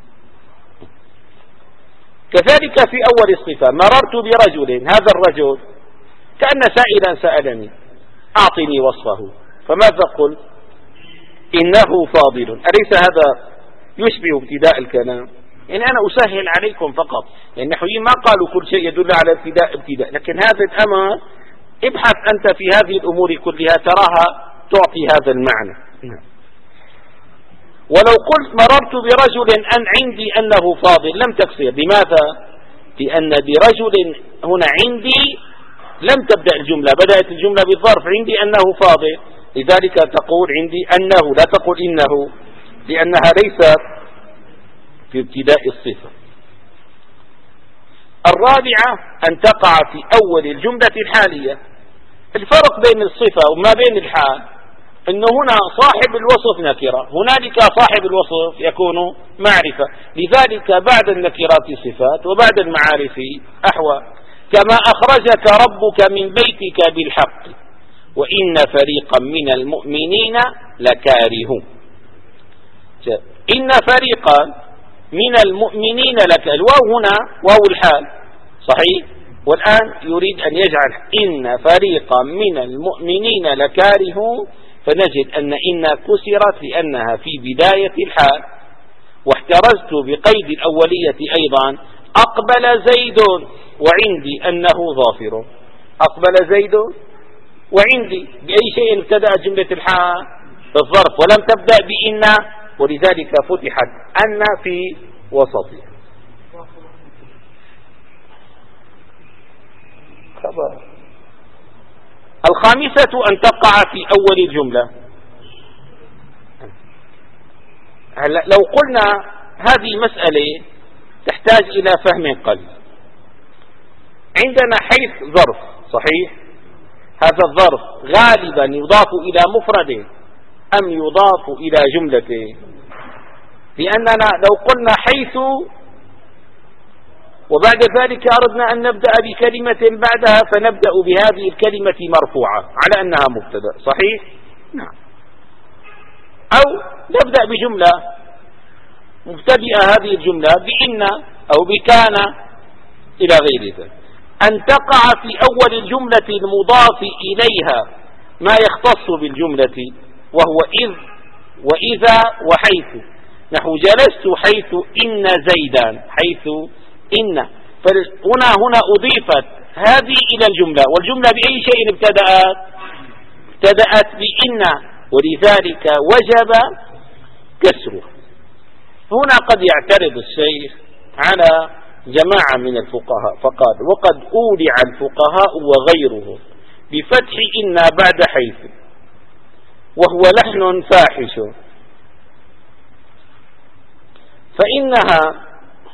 كذلك في أول الصفة: مررت برجل، هذا الرجل كأن سائلا سألني أعطني وصفه، فماذا قلت؟ إنه فاضل. أليس هذا يشبه ابتداء الكلام؟ يعني أنا أسهل عليكم فقط، يعني النحويين ما قالوا كل شيء يدل على ابتداء، لكن هذا الأمر ابحث أنت في هذه الأمور كلها تراها تعطي هذا المعنى. ولو قلت مررت برجل أن عندي أنه فاضل لم تكسر. لماذا؟ لأن برجل هنا عندي لم تبدأ الجملة، بدأت الجملة بالظرف: عندي أنه فاضل، لذلك تقول عندي أنه، لا تقول إنه، لأنها ليست في ابتداء الصفة. الرابعة أن تقع في أول الجملة الحالية. الفرق بين الصفة وما بين الحال أنه هنا صاحب الوصف نكرة، هنالك صاحب الوصف يكون معرفة، لذلك بعد النكرات صفات وبعد المعارف أحوال. كما أخرجك ربك من بيتك بالحق وإن فريقا من المؤمنين لكارهون. إن فريقا من المؤمنين الواو هنا واو الحال، صحيح؟ والآن يريد أن يجعل إن فريقا من المؤمنين لكارهون، فنجد أن إن كسرت لأنها في بداية الحال. واحترزت بقيد الأولية أيضا: أقبل زيد وعندي أنه ظافر. أقبل زيد وعندي بأي شيء ابتدأت جملة الحال؟ بالظرف، ولم تبدأ بإن، ولذلك فتحت أن في وسطها. الخامسة أن تقع في أول الجملة. هلا لو قلنا هذه مسألة تحتاج إلى فهم قليل. عندنا حيث ظرف، صحيح؟ هذا الظرف غالبا يضاف إلى مفرد أم يضاف إلى جملة؟ لأننا لو قلنا حيث وبعد ذلك أردنا أن نبدأ بكلمة بعدها فنبدأ بهذه الكلمة مرفوعة على أنها مبتدأ، صحيح؟ نعم. أو نبدأ بجملة مبتدئة هذه الجملة بإن أو بكان إلى غير ذلك. أن تقع في أول الجملة المضاف إليها ما يختص بالجملة، وهو إذ وإذا وحيث. نحو جلست حيث إن زيدان، حيث إن، فهنا أضيفت هذه إلى الجملة، والجملة بأي شيء ابتدأت بإن، ولذلك وجب كسره. هنا قد يعترض الشيخ على جماعة من الفقهاء فقال: وقد أولع الفقهاء وغيرهم بفتح إن بعد حيث، وهو لحن فاحش، فإنها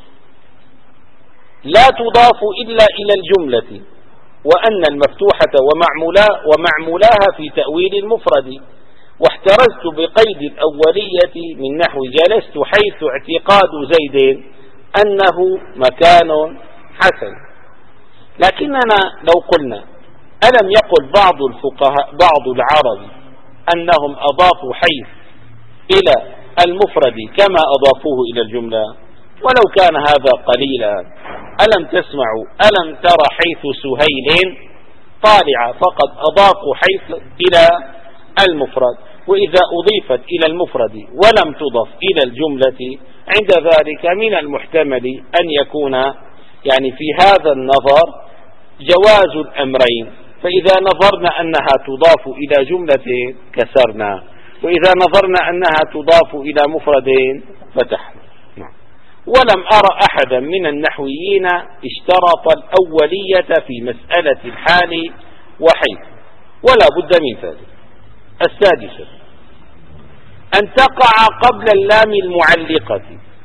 لا تضاف إلا إلى الجملة، وأن المفتوحة ومعمولاها في تأويل المفرد. واحترزت بقيد الأولية من نحو جلست حيث اعتقاد زيد أنه مكان حسن. لكننا لو قلنا ألم يقل بعض الفقهاء بعض العرب أنهم أضافوا حيث إلى المفرد كما أضافوه إلى الجملة؟ ولو كان هذا قليلا، ألم تسمعوا ألم ترى حيث سهيل طالع، فقد أضافوا حيث إلى المفرد. وإذا أضيفت إلى المفرد ولم تضف إلى الجملة عند ذلك من المحتمل أن يكون يعني في هذا النظر جواز الأمرين. فإذا نظرنا أنها تضاف إلى جملة كسرنا، وإذا نظرنا أنها تضاف إلى مفرد فتحنا. ولم أرى أحدا من النحويين اشترط الأولية في مسألة الحال وحيث، ولا بد من ذلك. السادسة أن تقع قبل اللام المعلقة.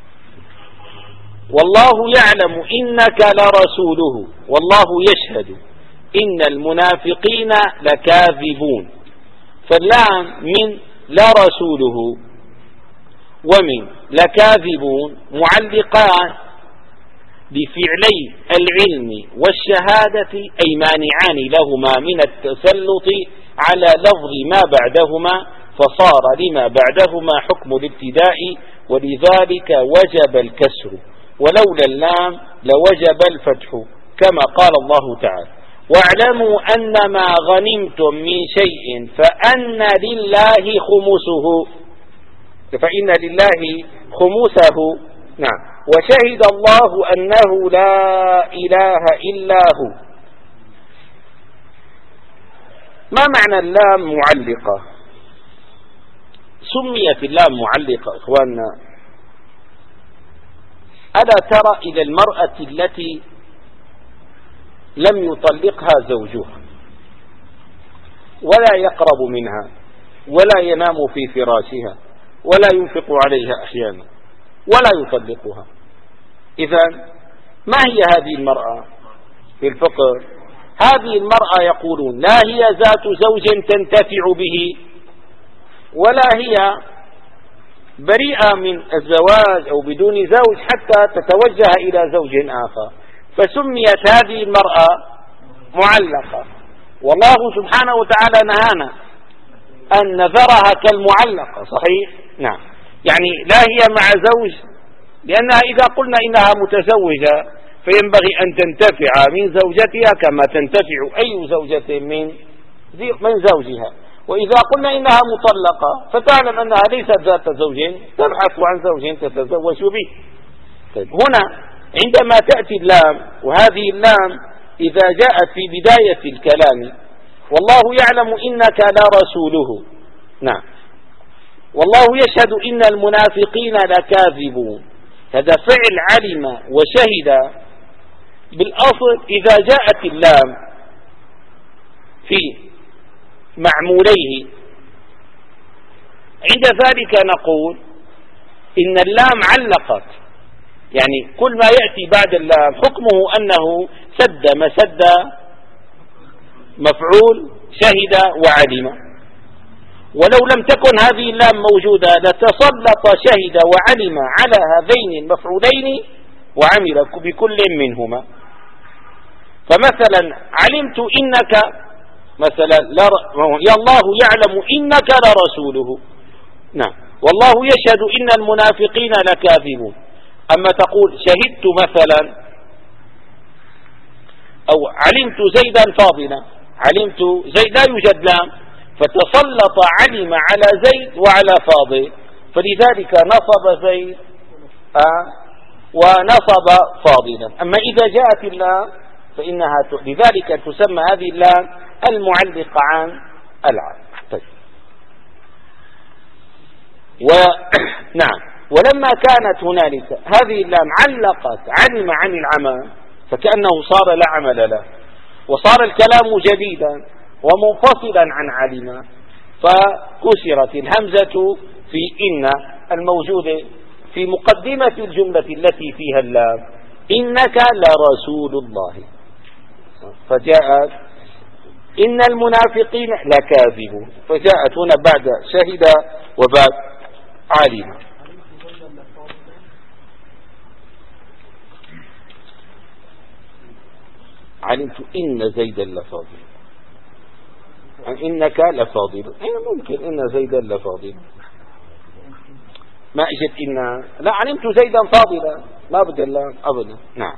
والله يعلم إنك لرسوله، والله يشهد إن المنافقين لكاذبون. فاللام من لرسوله ومن لكاذبون معلقان بفعلي العلم والشهادة، أي مانعان لهما من التسلط على لفظ ما بعدهما، فصار لما بعدهما حكم الابتداء، ولذلك وجب الكسر، ولولا اللام لوجب الفتح، كما قال الله تعالى: واعلموا أن ما غنمتم من شيء فأن لله خمسه. نعم. وشهد الله أنه لا إله إلا هو. ما معنى اللام معلقة؟ سميت اللام معلقة إخواننا، ألا ترى إلى المرأة التي لم يطلقها زوجها ولا يقرب منها ولا ينام في فراشها ولا ينفق عليها أحيانا ولا يطلقها، إذن ما هي هذه المرأة في الفقه؟ هذه المرأة يقولون لا هي ذات زوج تنتفع به، ولا هي بريئة من الزواج أو بدون زوج حتى تتوجه إلى زوج آخر، فسميت هذه المرأة معلقة. والله سبحانه وتعالى نهانا أن نذرها كالمعلقة، صحيح؟ نعم. يعني لا هي مع زوج، لأنها إذا قلنا إنها متزوجة فينبغي أن تنتفع من زوجتها كما تنتفع أي زوجة من زوجها. وإذا قلنا إنها مطلقة فتعلم أنها ليست ذات زوج، تبحث عن زوج تتزوج به. طيب هنا عندما تأتي اللام، وهذه اللام إذا جاءت في بداية الكلام: والله يعلم إنك لرسوله. نعم. والله يشهد إن المنافقين لكاذبون. هذا فعل علم وشهد. بالأصل إذا جاءت اللام في معموليه عند ذلك نقول إن اللام علقت، يعني كل ما يأتي بعد اللام حكمه أنه سد مسد مفعول شهد وعلم. ولو لم تكن هذه اللام موجودة لتسلط شهد وعلم على هذين المفعولين وعمل بكل منهما. فمثلا علمت إنك مثلا يا الله يعلم إنك لرسوله. نعم. والله يشهد إن المنافقين لكاذبون. أما تقول شهدت مثلا أو علمت زيدا فاضلا، علمت زيد لا يوجد لام، فتسلط علم على زيد وعلى فاضل، فلذلك نصب زيد ونصب فاضلا. أما إذا جاءت اللام لذلك تسمى هذه اللام المعلقة عن العام. طيب. نعم. ولما كانت هنالك هذه اللام علقت علم عن العمى فكأنه صار لا عمل له، وصار الكلام جديدا ومنفصلا عن علم، فكسرت الهمزة في إن الموجودة في مقدمة الجملة التي فيها اللام، إنك لرسول الله، فجاءت إن المنافقين لكاذبون، فجاءت هنا بعد شهد وبعد علم. علمت إن زيدا لفاضل، إنك لفاضل، ممكن إن زيدا لفاضل، ما اجت إن، لا علمت زيدا فاضلا، ما بدل الله أبدا. نعم.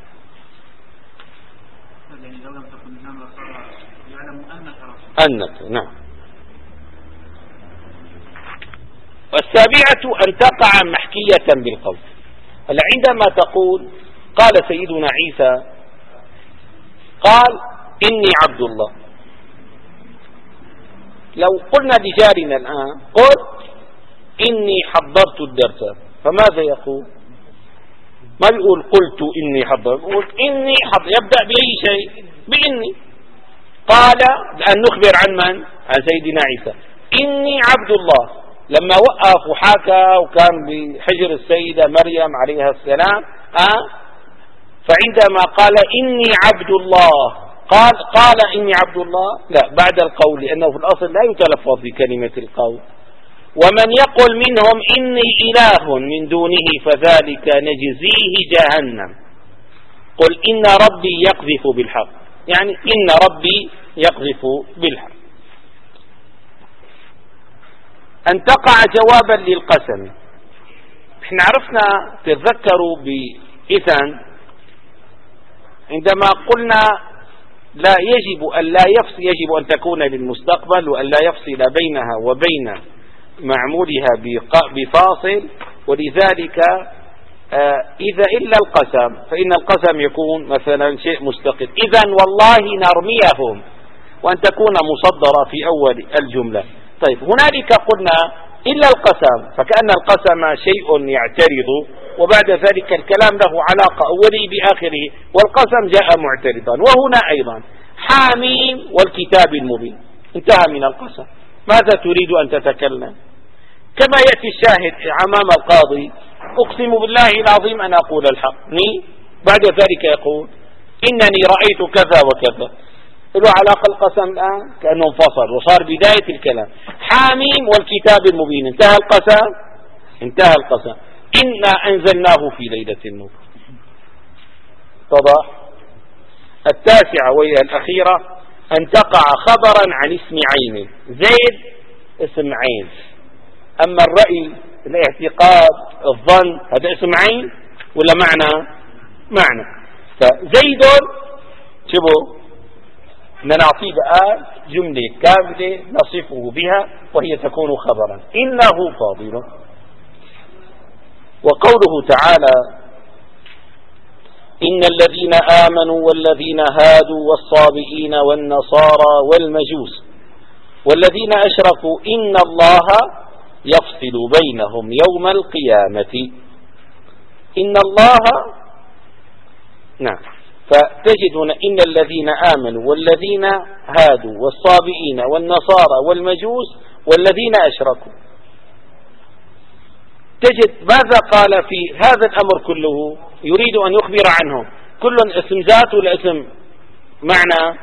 أنك. نعم. والسابعة أن تقع محكية بالقول. عندما تقول قال سيدنا عيسى قال إني عبد الله، لو قلنا لجارنا الآن قل إني حضرت الدرس، فماذا يقول؟ ما بيقول قلت إني حضرت، يقول إني حضر، يبدأ بأي شيء بإني. قال أن نخبر عن من؟ عن سيدنا عيسى إني عبد الله، لما وقف وحكى وكان بحجر السيدة مريم عليها السلام فعندما قال إني عبد الله قال إني عبد الله، لا بعد القول، لأنه في الأصل لا يتلفظ بكلمة القول. ومن يقل منهم إني إله من دونه فذلك نجزيه جهنم. قل إن ربي يقذف بالحق، يعني إن ربي يقذف بالحق. أن تقع جوابا للقسم. احنا عرفنا تتذكروا بإذن عندما قلنا لا يجب أن لا يفصل، يجب أن تكون للمستقبل وأن لا يفصل بينها وبين معمولها بفاصل، ولذلك إذا إلا القسم فإن القسم يكون مثلا شيء مستقل، إذا والله نرميهم، وأن تكون مصدرة في أول الجملة. طيب هنالك قلنا إلا القسم، فكأن القسم شيء يعترض وبعد ذلك الكلام له علاقة أولي بآخره، والقسم جاء معترضا. وهنا أيضا حاميم والكتاب المبين، انتهى من القسم، ماذا تريد أن تتكلم؟ كما يأتي الشاهد أمام القاضي أقسم بالله العظيم أن أقول الحق، بعد ذلك يقول إنني رأيت كذا وكذا، له علاقة القسم الآن كأنه انفصل وصار بداية الكلام. حاميم والكتاب المبين، انتهى القسم، انتهى القسم. إنا أنزلناه في ليلة النور. اتضح. التاسعة وهي الأخيرة أن تقع خبرا عن اسم عين، زيد اسم عين، أما الرأي الاعتقاد الظن هذا اسم عين ولا معنى. فزيد شبه نعطيه بقى جملة كاملة نصفه بها وهي تكون خبرا، إنه فاضل. وقوله تعالى إن الذين آمنوا والذين هادوا والصابئين والنصارى والمجوس والذين أشركوا إن الله يفصل بينهم يوم القيامة. إن الله، نعم، فتجد إن الذين آمنوا والذين هادوا والصابئين والنصارى والمجوس والذين أشركوا، تجد ماذا قال في هذا الأمر كله؟ يريد أن يخبر عنهم، كل اسم ذات ولا اسم معنى؟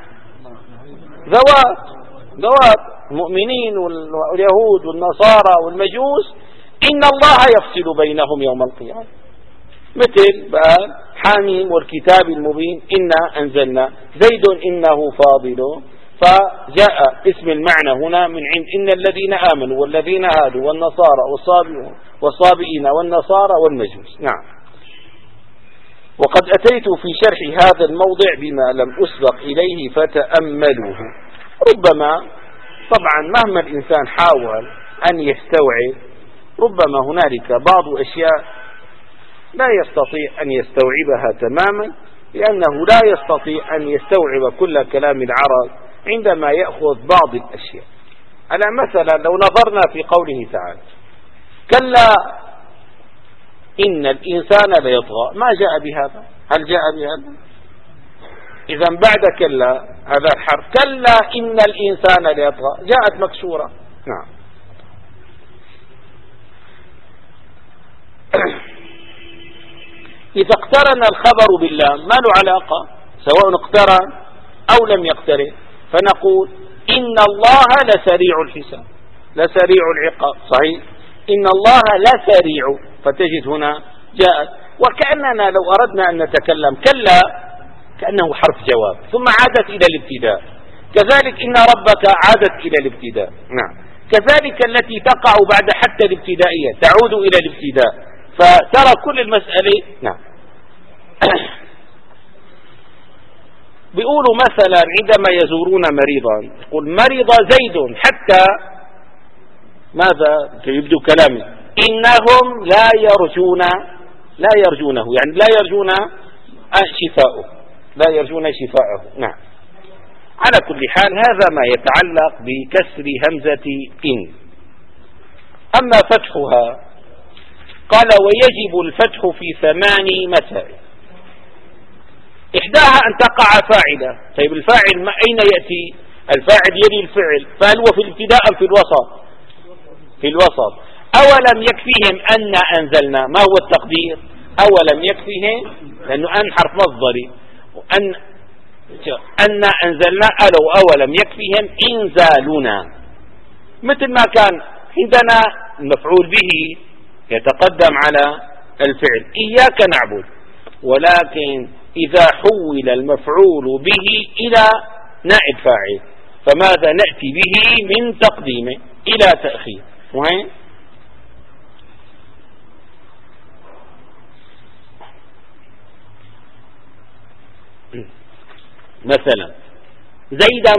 ذوات، المؤمنين واليهود والنصارى والمجوس. إن الله يفصل بينهم يوم القيامة، مثل بقى حاميم والكتاب المبين إنا أنزلنا، زيد إنه فاضل، فجاء اسم المعنى هنا من عند إن الذين آمنوا والذين هادوا والنصارى والصابئين والنصارى والمجوس. نعم. وقد أتيت في شرح هذا الموضع بما لم أسبق إليه فتأملوه. ربما طبعا مهما الإنسان حاول أن يستوعب، ربما هنالك بعض أشياء لا يستطيع أن يستوعبها تماما، لأنه لا يستطيع أن يستوعب كل كلام العرب عندما يأخذ بعض الأشياء. أنا مثلا لو نظرنا في قوله تعالى كلا إن الإنسان ليطغى، ما جاء بهذا؟ هل جاء بهذا؟ إذا بعد كلا هذا الحرف كلا إن الإنسان ليطغى جاءت مكسورة. نعم. إذا اقترن الخبر بالله ما له علاقة، سواء اقترن أو لم يقترن، فنقول إن الله لسريع الحساب، لسريع العقاب. صحيح، إن الله لسريع، فتجد هنا جاءت. وكأننا لو أردنا أن نتكلم كلا كأنه حرف جواب ثم عادت إلى الابتداء، كذلك إن ربك عادت إلى الابتداء. نعم. كذلك التي تقع بعد حتى الابتدائية تعود إلى الابتداء، فترى كل المسألة. نعم. بيقولوا مثلا عندما يزورون مريضا يقول مرض زيد حتى ماذا يبدو كلامي إنهم لا يرجونه، يعني لا يرجون شفاءه، لا يرجون شفاءه. نعم. على كل حال هذا ما يتعلق بكسر همزة إن. أما فتحها قال ويجب الفتح في 8 مسائل. إحداها أن تقع فاعلة. طيب الفاعل أين يأتي؟ الفاعل يلي الفعل، فهل هو في الابتداء أم في الوسط؟ في الوسط. أولم يكفيهم أن أنزلنا، ما هو التقدير؟ أولم يكفيهم، لأنه أن حرف مصدري، أن أنزلنا أولم يكفيهم إنزالنا، مثل ما كان عندنا المفعول به يتقدم على الفعل إياك نعبد، ولكن إذا حول المفعول به إلى نائب فاعل فماذا نأتي به من تقديمه إلى تأخير. وين مثلا زيدا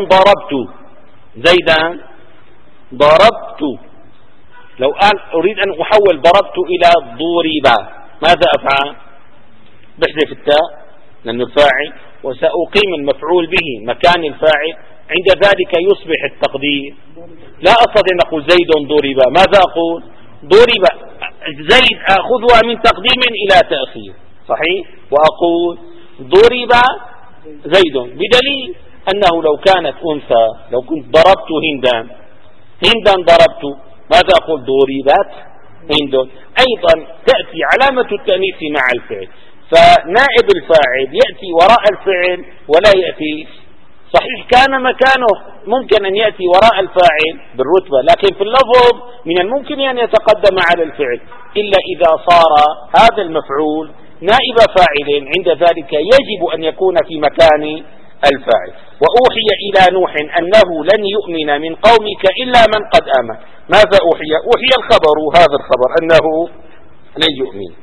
ضربت، لو أريد أن أحول ضربت إلى ضرب ماذا أفعل؟ بحذف التاء لأنه الفاعل وسأقيم المفعول به مكان الفاعل، عند ذلك يصبح التقدير. لا أستطيع أن أقول زيد ضرب، ماذا أقول؟ ضرب زيد أخذها من تقديم إلى تأخير. صحيح، وأقول ضرب زيد، بدليل أنه لو كانت أنثى، لو كنت ضربت هندا ضربت، ماذا أقول؟ ضربت هند. أيضا تأتي علامة التأنيث مع الفعل، فنائب الفاعل يأتي وراء الفعل ولا يأتي. صحيح كان مكانه ممكن أن يأتي وراء الفاعل بالرتبة، لكن في اللفظ من الممكن أن يتقدم على الفعل، إلا إذا صار هذا المفعول نائب فاعل، عند ذلك يجب أن يكون في مكان الفاعل. وأوحي إلى نوح أنه لن يؤمن من قومك إلا من قد آمن. ماذا أوحي؟ أوحي الخبر، هذا الخبر أنه لن يؤمن.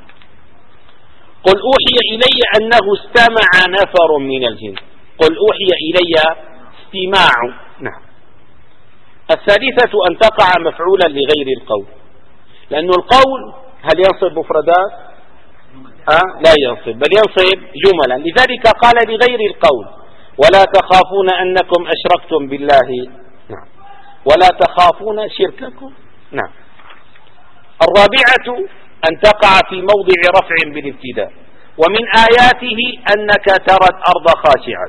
قل أوحي إلي أنه استمع نفر من الجن، قل أوحي إلي استماع. نعم. الثالثة أن تقع مفعولا لغير القول، لأن القول هل ينصب مفردات؟ لا ينصب، بل ينصب جملا، لذلك قال لغير القول ولا تخافون أنكم أشركتم بالله. نعم. ولا تخافون شرككم. نعم. الرابعة أن تقع في موضع رفع بالابتداء، ومن آياته أنك ترى الأرض خاشعة،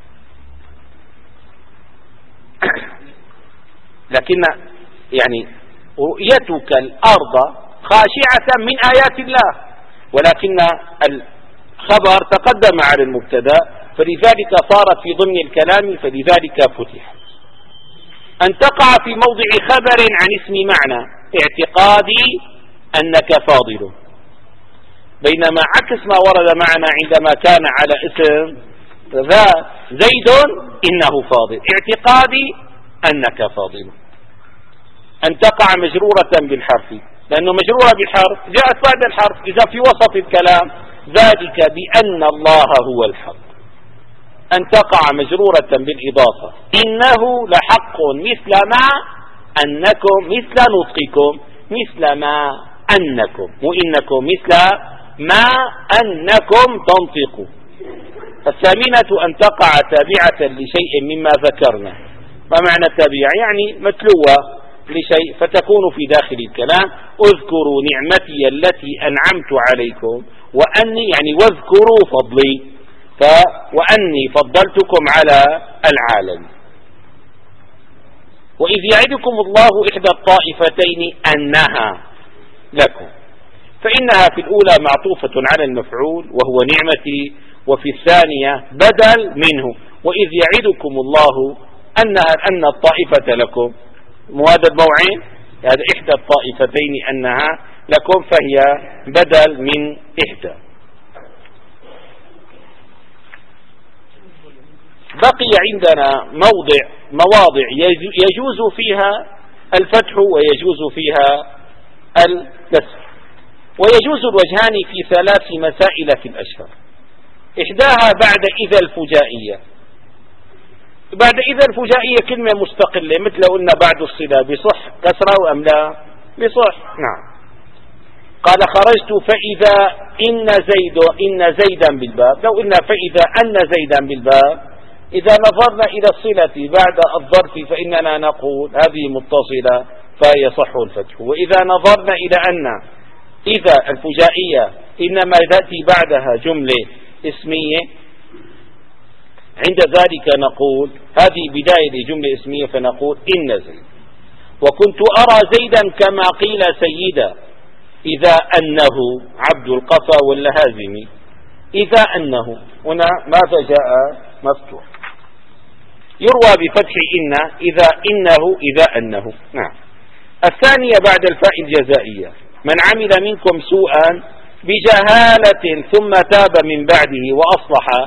لكن يعني رؤيتك الأرض خاشعة من آيات الله، ولكن الخبر تقدم على المبتدا فلذلك صارت في ضمن الكلام فلذلك فتح. أن تقع في موضع خبر عن اسم معنى، اعتقادي أنك فاضل، بينما عكس ما ورد معنا عندما كان على اسم ذا زيد إنه فاضل، اعتقادي أنك فاضل. أن تقع مجرورة بالحرف، لأنه مجرورة بالحرف جاءت بعد الحرف، إذا في وسط الكلام ذلك بأن الله هو الحق. أن تقع مجرورة بالإضافة، إنه لحق مثل ما أنكم، مثل نطقكم، مثل ما أنكم، وإنكم مثل ما أنكم تنطقوا. الثامنة أن تقع تابعة لشيء مما ذكرنا. ما معنى التابعة؟ يعني متلوة لشيء فتكون في داخل الكلام. اذكروا نعمتي التي أنعمت عليكم وأني يعني واذكروا فضلي وأني فضلتكم على العالم. وإذ يعدكم الله إحدى الطائفتين أنها لكم، فإنها في الأولى معطوفة على المفعول وهو نعمتي، وفي الثانية بدل منه. وإذ يعدكم الله أن الطائفة لكم، هذا الموعد هذا إحدى الطائفتين أنها لكم، فهي بدل من إحدى. بقي عندنا مواضع يجوز فيها الفتح ويجوز فيها الكسر، ويجوز الوجهان في 3 مسائل في الأشهر. إحداها بعد إذا الفجائية. بعد إذا الفجائية كلمة مستقلة، مثل لو قلنا بعد الصلة بصح كسرة أم لا؟ بصح. نعم. قال خرجت فإذا إن زيدا بالباب، لو قلنا فإذا أن زيدا بالباب، إذا نظرنا إلى الصلة بعد الظرف فإننا نقول هذه متصلة فيصح الفتح. وإذا نظرنا إلى أن إذا الفجائية إنما تأتي بعدها جملة اسمية، عند ذلك نقول هذه بداية لجملة اسمية، فنقول إن زيد. وكنت أرى زيدا كما قيل سيدا، إذا أنه عبد القفا واللهازمي. إذا أنه هنا ماذا جاء؟ مفتوح. يروى بفتح إن إذا إنه إذا أنه. نعم. الثانية بعد الفاء الجزائية، من عمل منكم سوءا بجهالة ثم تاب من بعده وأصلح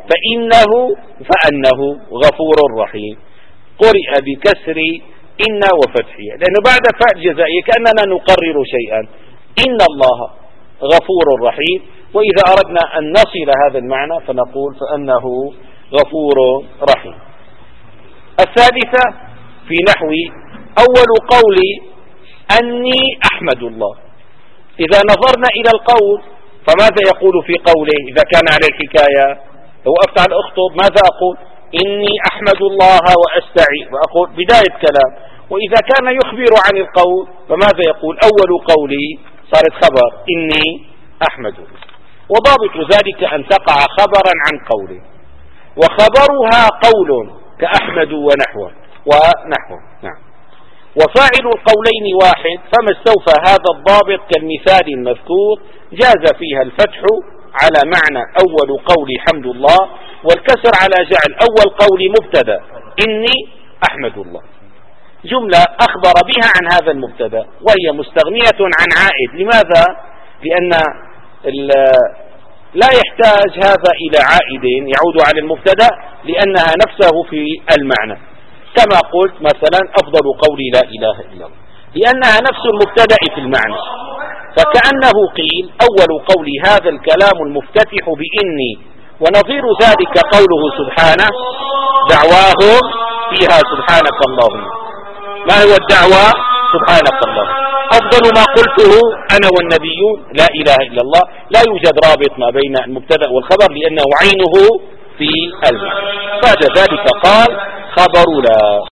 فأنه غفور رحيم. قرئ بكسر إن وفتحها، لأنه بعد فاء الجزائية كأننا نقرر شيئا. إن الله غفور رحيم، وإذا أردنا أن نصل هذا المعنى فنقول فأنه غفور رحيم. الثالثة في نحو أول قول أني أحمد الله. إذا نظرنا إلى القول فماذا يقول في قوله؟ إذا كان على الحكاية وقفت على أخطب ماذا أقول؟ إني أحمد الله وأستعين، وأقول بداية كلام. وإذا كان يخبر عن القول فماذا يقول؟ أول قولي صارت خبر إني أحمد الله. وضابط ذلك أن تقع خبرا عن قوله، وخبرها قول كأحمد ونحوه. نعم. وفاعل القولين واحد، فما استوفى هذا الضابط كالمثال المذكور جاز فيها الفتح على معنى أول قول حمد الله، والكسر على جعل أول قول مبتدا إني أحمد الله، جملة أخبر بها عن هذا المبتدا وهي مستغنية عن عائد. لماذا؟ لأن لا يحتاج هذا إلى عائد يعود على المبتدا، لأنها نفسه في المعنى. كما قلت مثلا أفضل قولي لا إله إلا الله، لأنها نفس المبتدا في المعنى. فكأنه قيل أول قولي هذا الكلام المفتتح بإني، ونظير ذلك قوله سبحانه دعواهم فيها سبحانك اللهم. ما هو الدعوة؟ سبحانك اللهم. أفضل ما قلته أنا والنبيون لا إله إلا الله. لا يوجد رابط ما بين المبتدأ والخبر لأنه عينه في المعنى. بعد ذلك قال خبر لا.